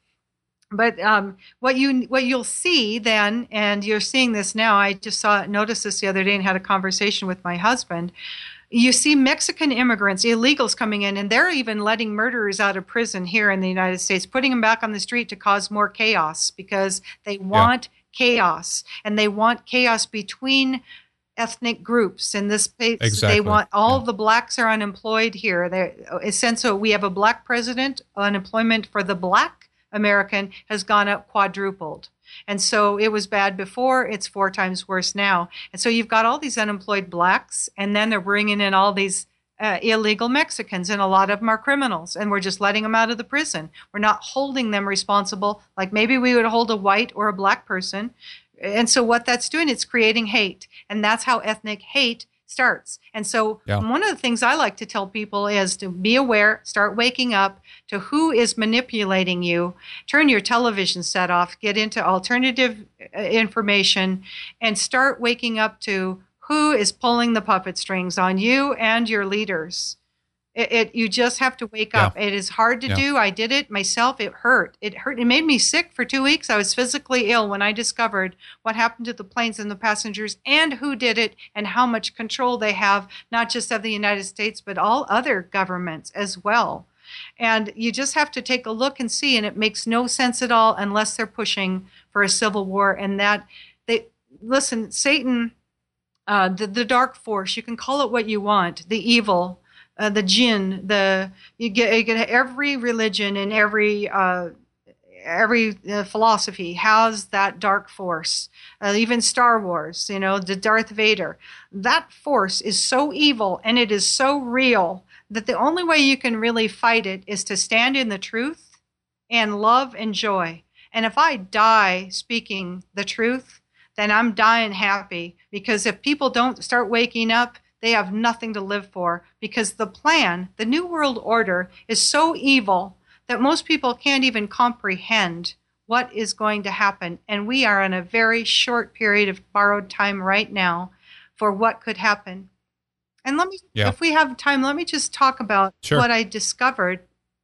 But um, what you what you'll see then, and you're seeing this now. I just saw noticed this the other day and had a conversation with my husband. You see Mexican immigrants, illegals coming in, and they're even letting murderers out of prison here in the United States, putting them back on the street to cause more chaos because they want yeah. chaos, and they want chaos between ethnic groups. In this case, exactly. they want all yeah. the blacks are unemployed here. They're, since so we have a black president, unemployment for the black American has gone up quadrupled. And so it was bad before, it's four times worse now. And so you've got all these unemployed blacks, and then they're bringing in all these uh, illegal Mexicans, and a lot of them are criminals, and we're just letting them out of the prison. We're not holding them responsible like maybe we would hold a white or a black person. And so what that's doing, it's creating hate. And that's how ethnic hate starts. And so yeah. one of the things I like to tell people is to be aware, start waking up to who is manipulating you, turn your television set off, get into alternative information, and start waking up to who is pulling the puppet strings on you and your leaders. It, it you just have to wake yeah. up. It is hard to yeah. do. I did it myself. It hurt. It hurt. It made me sick for two weeks. I was physically ill when I discovered what happened to the planes and the passengers and who did it and how much control they have, not just of the United States, but all other governments as well. And you just have to take a look and see, and it makes no sense at all unless they're pushing for a civil war. And that they listen, Satan, uh, the, the dark force, you can call it what you want, the evil, Uh, the jinn, the you get, you get every religion and every uh, every uh, philosophy has that dark force. Uh, even Star Wars, you know, the Darth Vader. That force is so evil and it is so real that the only way you can really fight it is to stand in the truth and love and joy. And if I die speaking the truth, then I'm dying happy, because if people don't start waking up, they have nothing to live for, because the plan, the New World Order, is so evil that most people can't even comprehend what is going to happen. And we are in a very short period of borrowed time right now for what could happen. And let me, yeah. if we have time, let me just talk about sure. what I discovered.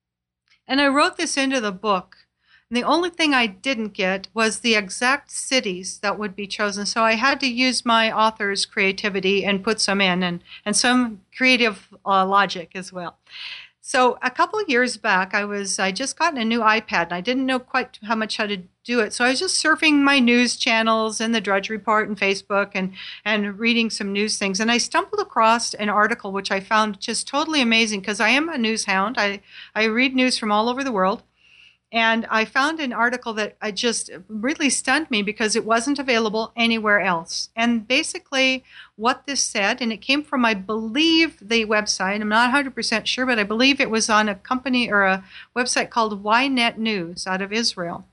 And I wrote this into the book. And the only thing I didn't get was the exact cities that would be chosen. So I had to use my author's creativity and put some in, and, and some creative uh, logic as well. So a couple of years back, I was I just gotten a new iPad, and I didn't know quite how much how to do it. So I was just surfing my news channels and the Drudge Report and Facebook and, and reading some news things. And I stumbled across an article which I found just totally amazing, because I am a news hound. I, I read news from all over the world. And I found an article that I just really stunned me because it wasn't available anywhere else. And basically what this said, and it came from, I believe, the website, I'm not one hundred percent sure, but I believe it was on a company or a website called Ynet News out of Israel.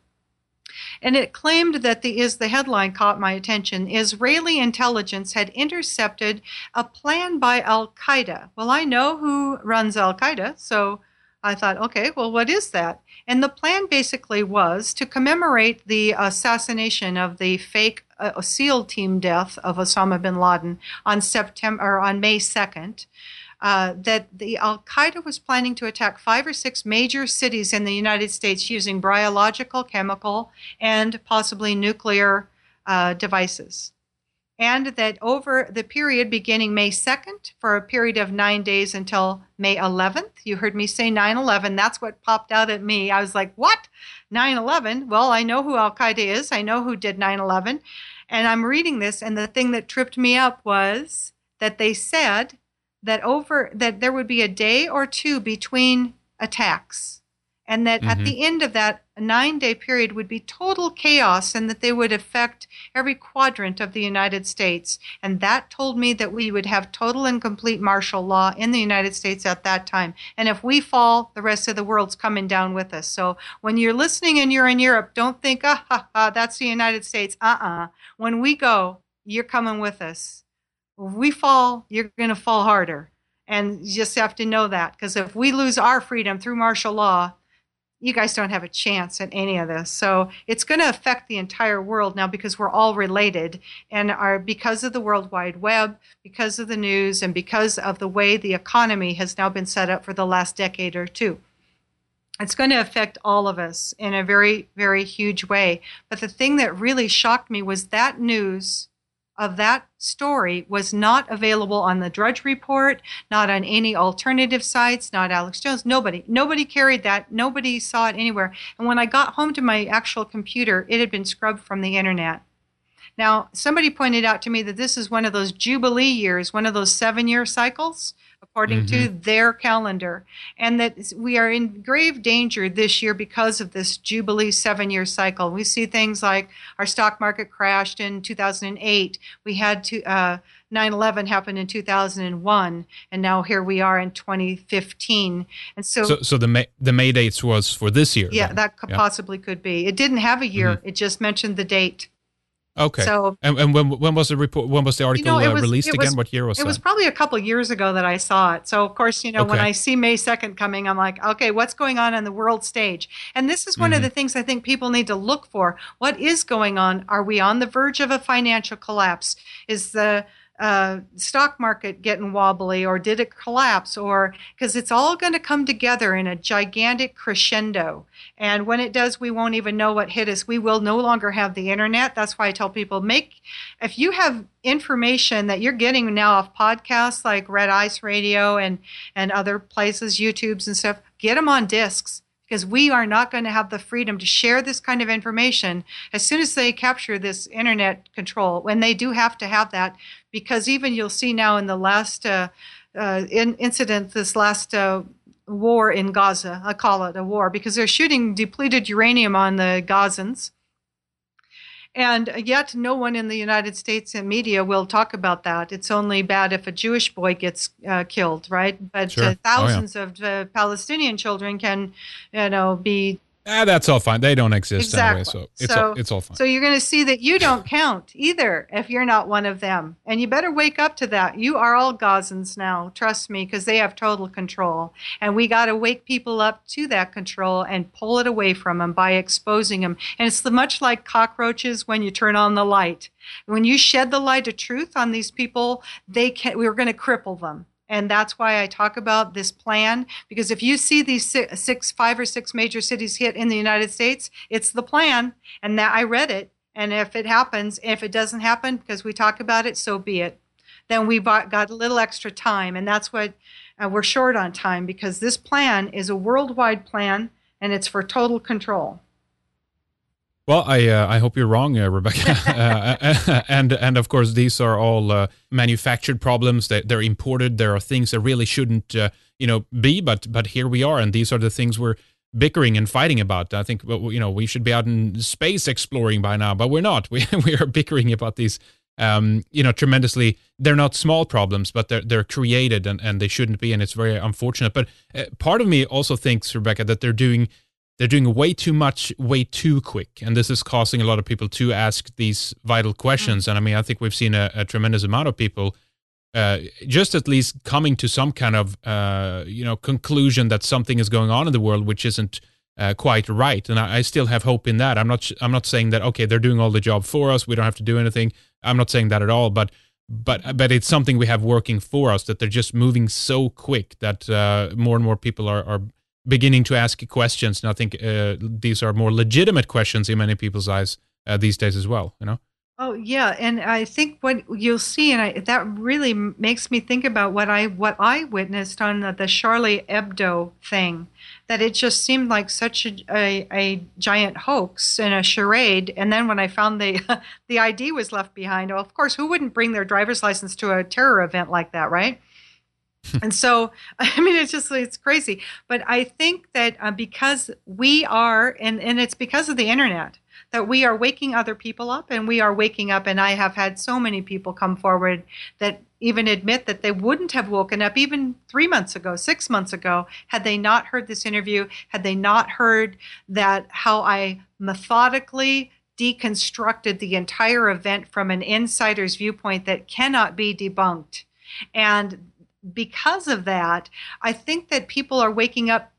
And it claimed that the is the headline caught my attention. Israeli intelligence had intercepted a plan by Al-Qaeda. Well, I know who runs Al-Qaeda, so I thought, okay, well, what is that? And the plan basically was to commemorate the assassination of the fake uh, SEAL team death of Osama bin Laden on September or on May second. Uh, that the Al-Qaeda was planning to attack five or six major cities in the United States using biological, chemical, and possibly nuclear uh, devices. And that over the period beginning May second, for a period of nine days until May eleventh, you heard me say nine eleven, that's what popped out at me. I was like, what? nine eleven? Well, I know who Al-Qaeda is. I know who did nine eleven. And I'm reading this, and the thing that tripped me up was that they said that over that there would be a day or two between attacks, and that mm-hmm. at the end of that nine-day period would be total chaos and that they would affect every quadrant of the United States. And that told me that we would have total and complete martial law in the United States at that time. And if we fall, the rest of the world's coming down with us. So when you're listening and you're in Europe, don't think, ah, ha, ha, that's the United States. Uh-uh. When we go, you're coming with us. If we fall, you're going to fall harder. And you just have to know that, because if we lose our freedom through martial law, you guys don't have a chance at any of this. So it's going to affect the entire world now, because we're all related, and are because of the World Wide Web, because of the news, and because of the way the economy has now been set up for the last decade or two. It's going to affect all of us in a very, very huge way. But the thing that really shocked me was that news of that story was not available on the Drudge Report, not on any alternative sites, not Alex Jones, nobody. Nobody carried that. Nobody saw it anywhere. And when I got home to my actual computer, it had been scrubbed from the internet. Now, somebody pointed out to me that this is one of those Jubilee years, one of those seven-year cycles, according mm-hmm. to their calendar, and that we are in grave danger this year because of this Jubilee seven-year cycle. We see things like our stock market crashed in two thousand eight. We had to, uh, nine eleven happen in two thousand one, and now here we are in twenty fifteen. And so, so, so the May, the May dates was for this year. Yeah, then. that could yeah. possibly could be. It didn't have a year. Mm-hmm. It just mentioned the date. Okay. So, and, and when when was the report? When was the article you know, was, uh, released was, again? What year was it? It that? was probably a couple years ago that I saw it. So of course, you know, okay. when I see May second coming, I'm like, okay, what's going on on the world stage? And this is one mm-hmm. of the things I think people need to look for. What is going on? Are we on the verge of a financial collapse? Is the Uh, stock market getting wobbly, or did it collapse? Or because it's all going to come together in a gigantic crescendo, and when it does, we won't even know what hit us. We will no longer have the internet. That's why I tell people, make if you have information that you're getting now off podcasts like Red Ice Radio and and other places, YouTubes and stuff, get them on discs. Because we are not going to have the freedom to share this kind of information as soon as they capture this internet control, when they do have to have that. Because even you'll see now in the last uh, uh, in incident, this last uh, war in Gaza, I call it a war, because they're shooting depleted uranium on the Gazans. And yet no one in the United States and media will talk about that. It's only bad if a Jewish boy gets uh, killed, right? But sure. uh, thousands oh, yeah. of uh, Palestinian children can, you know, be... Ah, that's all fine. They don't exist exactly. anyway, so it's, so all, it's all fine. So you're going to see that you don't count either if you're not one of them. And you better wake up to that. You are all Gazans now, trust me, because they have total control. And we got to wake people up to that control and pull it away from them by exposing them. And it's the, much like cockroaches when you turn on the light. When you shed the light of truth on these people, they can, we're going to cripple them. And that's why I talk about this plan, because if you see these six, six, five or six major cities hit in the United States, it's the plan. And that I read it. And if it happens, if it doesn't happen because we talk about it, so be it. Then we've got a little extra time. And that's what uh, we're short on time, because this plan is a worldwide plan, and it's for total control. Well, I uh, I hope you're wrong, uh, Rebecca. uh, and and of course, these are all uh, manufactured problems. They, they're imported. There are things that really shouldn't, uh, you know, be. But but here we are, and these are the things we're bickering and fighting about. I think you know we should be out in space exploring by now, but we're not. We we are bickering about these. Um, you know, tremendously. They're not small problems, but they're they're created, and, and they shouldn't be, and it's very unfortunate. But uh, part of me also thinks, Rebecca, that they're doing. They're doing way too much, way too quick. And this is causing a lot of people to ask these vital questions. And I mean, I think we've seen a, a tremendous amount of people uh, just at least coming to some kind of, uh, you know, conclusion that something is going on in the world which isn't uh, quite right. And I, I still have hope in that. I'm not I'm not saying that, okay, they're doing all the job for us. We don't have to do anything. I'm not saying that at all. But but but it's something we have working for us, that they're just moving so quick that uh, more and more people are, are beginning to ask questions. And I think uh, these are more legitimate questions in many people's eyes uh, these days as well, you know? Oh, yeah. And I think what you'll see, and I, that really makes me think about what I what I witnessed on the, the Charlie Hebdo thing, that it just seemed like such a, a, a giant hoax and a charade. And then when I found the, the I D was left behind, well, of course, who wouldn't bring their driver's license to a terror event like that, right? And so, I mean, it's just, it's crazy. But I think that uh, because we are, and, and it's because of the internet, that we are waking other people up, and we are waking up. And I have had so many people come forward that even admit that they wouldn't have woken up even three months ago, six months ago, had they not heard this interview, had they not heard that how I methodically deconstructed the entire event from an insider's viewpoint that cannot be debunked. And because of that, I think that people are waking up,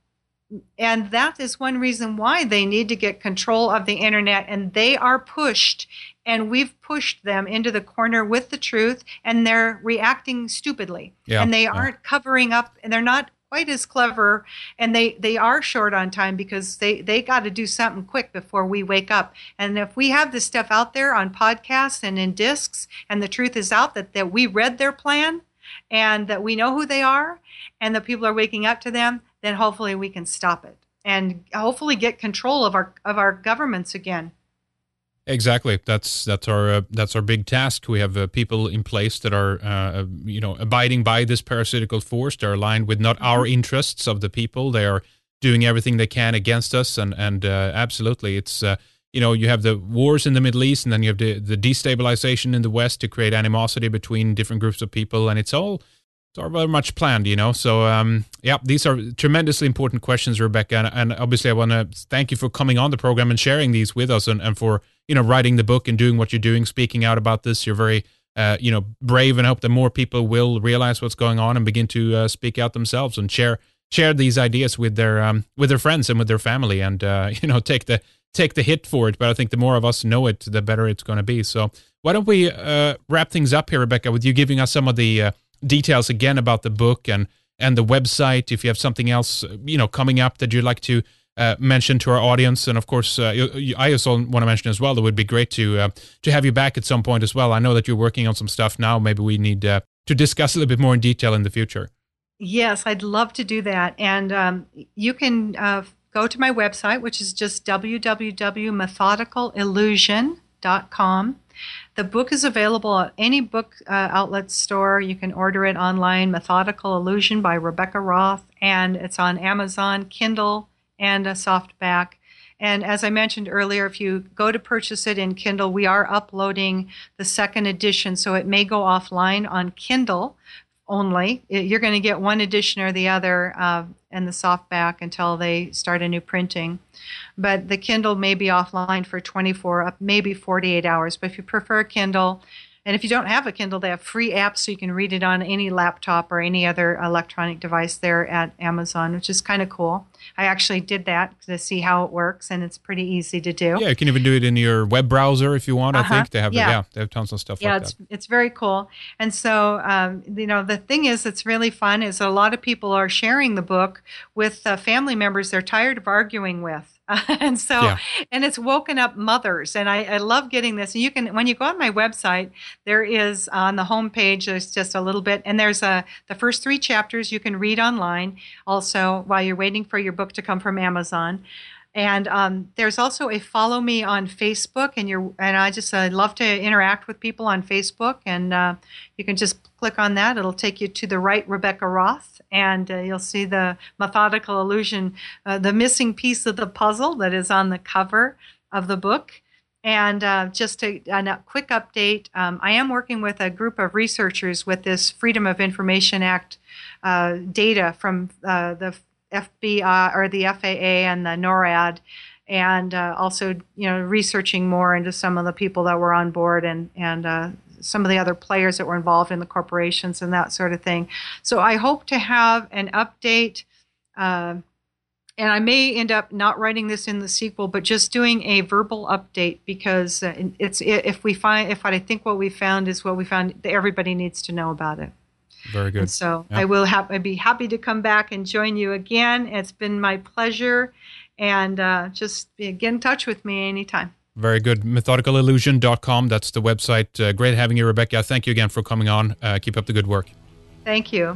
and that is one reason why they need to get control of the internet, and they are pushed, and we've pushed them into the corner with the truth, and they're reacting stupidly. Yeah, and they yeah. aren't covering up, and they're not quite as clever, and they, they are short on time because they, they got to do something quick before we wake up. And if we have this stuff out there on podcasts and in discs, and the truth is out that, that we read their plan and that we know who they are and that people are waking up to them, then hopefully we can stop it and hopefully get control of our of our governments again. Exactly. That's that's our uh, that's our big task. We have uh, people in place that are uh, you know abiding by this parasitical force. They're aligned with not our interests of the people. They are doing everything they can against us, and and uh, absolutely, it's uh, you know you have the wars in the Middle East, and then you have the the destabilization in the West to create animosity between different groups of people, and it's all sort of very much planned, you know. So um, yeah, these are tremendously important questions, Rebecca, and, and obviously I want to thank you for coming on the program and sharing these with us, and, and for you know writing the book and doing what you're doing, speaking out about this. You're very uh, you know brave, and I hope that more people will realize what's going on and begin to uh, speak out themselves and share share these ideas with their um, with their friends and with their family, and uh, you know take the take the hit for it. But I think the more of us know it, the better it's going to be. So why don't we uh, wrap things up here, Rebecca, with you giving us some of the uh, details again about the book and and the website, if you have something else you know coming up that you'd like to uh, mention to our audience. And of course uh, you, I also want to mention as well, it would be great to uh, to have you back at some point as well. I know that you're working on some stuff now. Maybe we need uh, to discuss a little bit more in detail in the future. Yes, I'd love to do that. And um, you can uh, go to my website, which is just w w w dot methodical illusion dot com. The book is available at any book uh, outlet store. You can order it online, Methodical Illusion by Rebecca Roth, and it's on Amazon, Kindle, and a softback. And as I mentioned earlier, if you go to purchase it in Kindle, we are uploading the second edition, so it may go offline on Kindle only. You're going to get one edition or the other uh, and the softback until they start a new printing. But the Kindle may be offline for twenty-four, up maybe forty-eight hours. But if you prefer Kindle, and if you don't have a Kindle, they have free apps so you can read it on any laptop or any other electronic device there at Amazon, which is kind of cool. I actually did that to see how it works, and it's pretty easy to do. Yeah, you can even do it in your web browser if you want. Uh-huh. I think they have yeah. yeah, they have tons of stuff yeah, like it's, that. it's very cool. And so, um, you know, the thing is that's really fun is a lot of people are sharing the book with uh, family members they're tired of arguing with. and so, Yeah. and it's woken up mothers. And I, I love getting this. And you can, when you go on my website, there is on the homepage, there's just a little bit, and there's a, the first three chapters you can read online also while you're waiting for your book to come from Amazon. And um, there's also a follow me on Facebook, and you're and I just uh, love to interact with people on Facebook, and uh, you can just click on that. It'll take you to the right Rebecca Roth, and uh, you'll see the Methodical Illusion, uh, the missing piece of the puzzle that is on the cover of the book. And uh, just a, a quick update, um, I am working with a group of researchers with this Freedom of Information Act uh, data from uh, the F B I or the F A A and the NORAD, and uh, also you know researching more into some of the people that were on board and and uh, some of the other players that were involved in the corporations and that sort of thing. So I hope to have an update, uh, and I may end up not writing this in the sequel, but just doing a verbal update because uh, it's if we find if I think what we found is what we found, everybody needs to know about it. Very good. And so yeah. I will have, I'd be happy to come back and join you again. It's been my pleasure. And uh, just get in touch with me anytime. Very good. methodical illusion dot com. That's the website. Uh, great having you, Rebecca. Thank you again for coming on. Uh, keep up the good work. Thank you.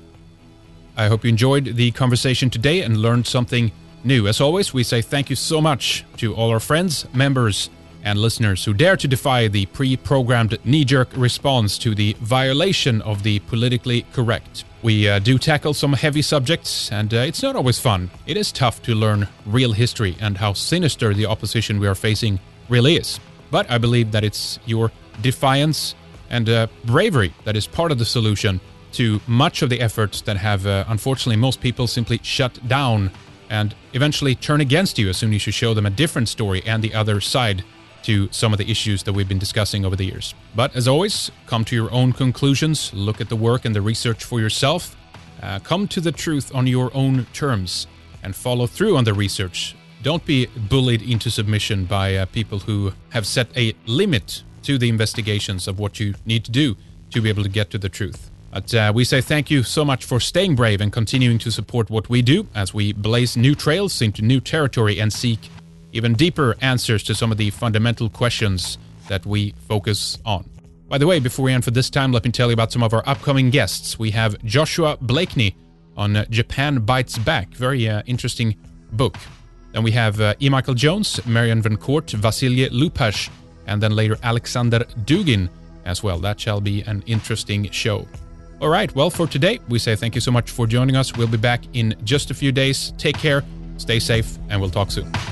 I hope you enjoyed the conversation today and learned something new. As always, we say thank you so much to all our friends, members, and listeners who dare to defy the pre-programmed knee-jerk response to the violation of the politically correct. We uh, do tackle some heavy subjects, and uh, it's not always fun. It is tough to learn real history and how sinister the opposition we are facing really is. But I believe that it's your defiance and uh, bravery that is part of the solution to much of the efforts that have, uh, unfortunately, most people simply shut down and eventually turn against you as soon as you show them a different story and the other side to some of the issues that we've been discussing over the years. But as always, come to your own conclusions, look at the work and the research for yourself, uh, come to the truth on your own terms, and follow through on the research. Don't be bullied into submission by uh, people who have set a limit to the investigations of what you need to do to be able to get to the truth. But uh, we say thank you so much for staying brave and continuing to support what we do as we blaze new trails into new territory and seek even deeper answers to some of the fundamental questions that we focus on. By the way, before we end for this time, let me tell you about some of our upcoming guests. We have Joshua Blakeney on uh, Japan Bites Back, very uh, interesting book. Then we have uh, E. Michael Jones, Marian Van Court, Vasilij Lupash, and then later Alexander Dugin as well. That shall be an interesting show. All right, well, for today, we say thank you so much for joining us. We'll be back in just a few days. Take care, stay safe, and we'll talk soon.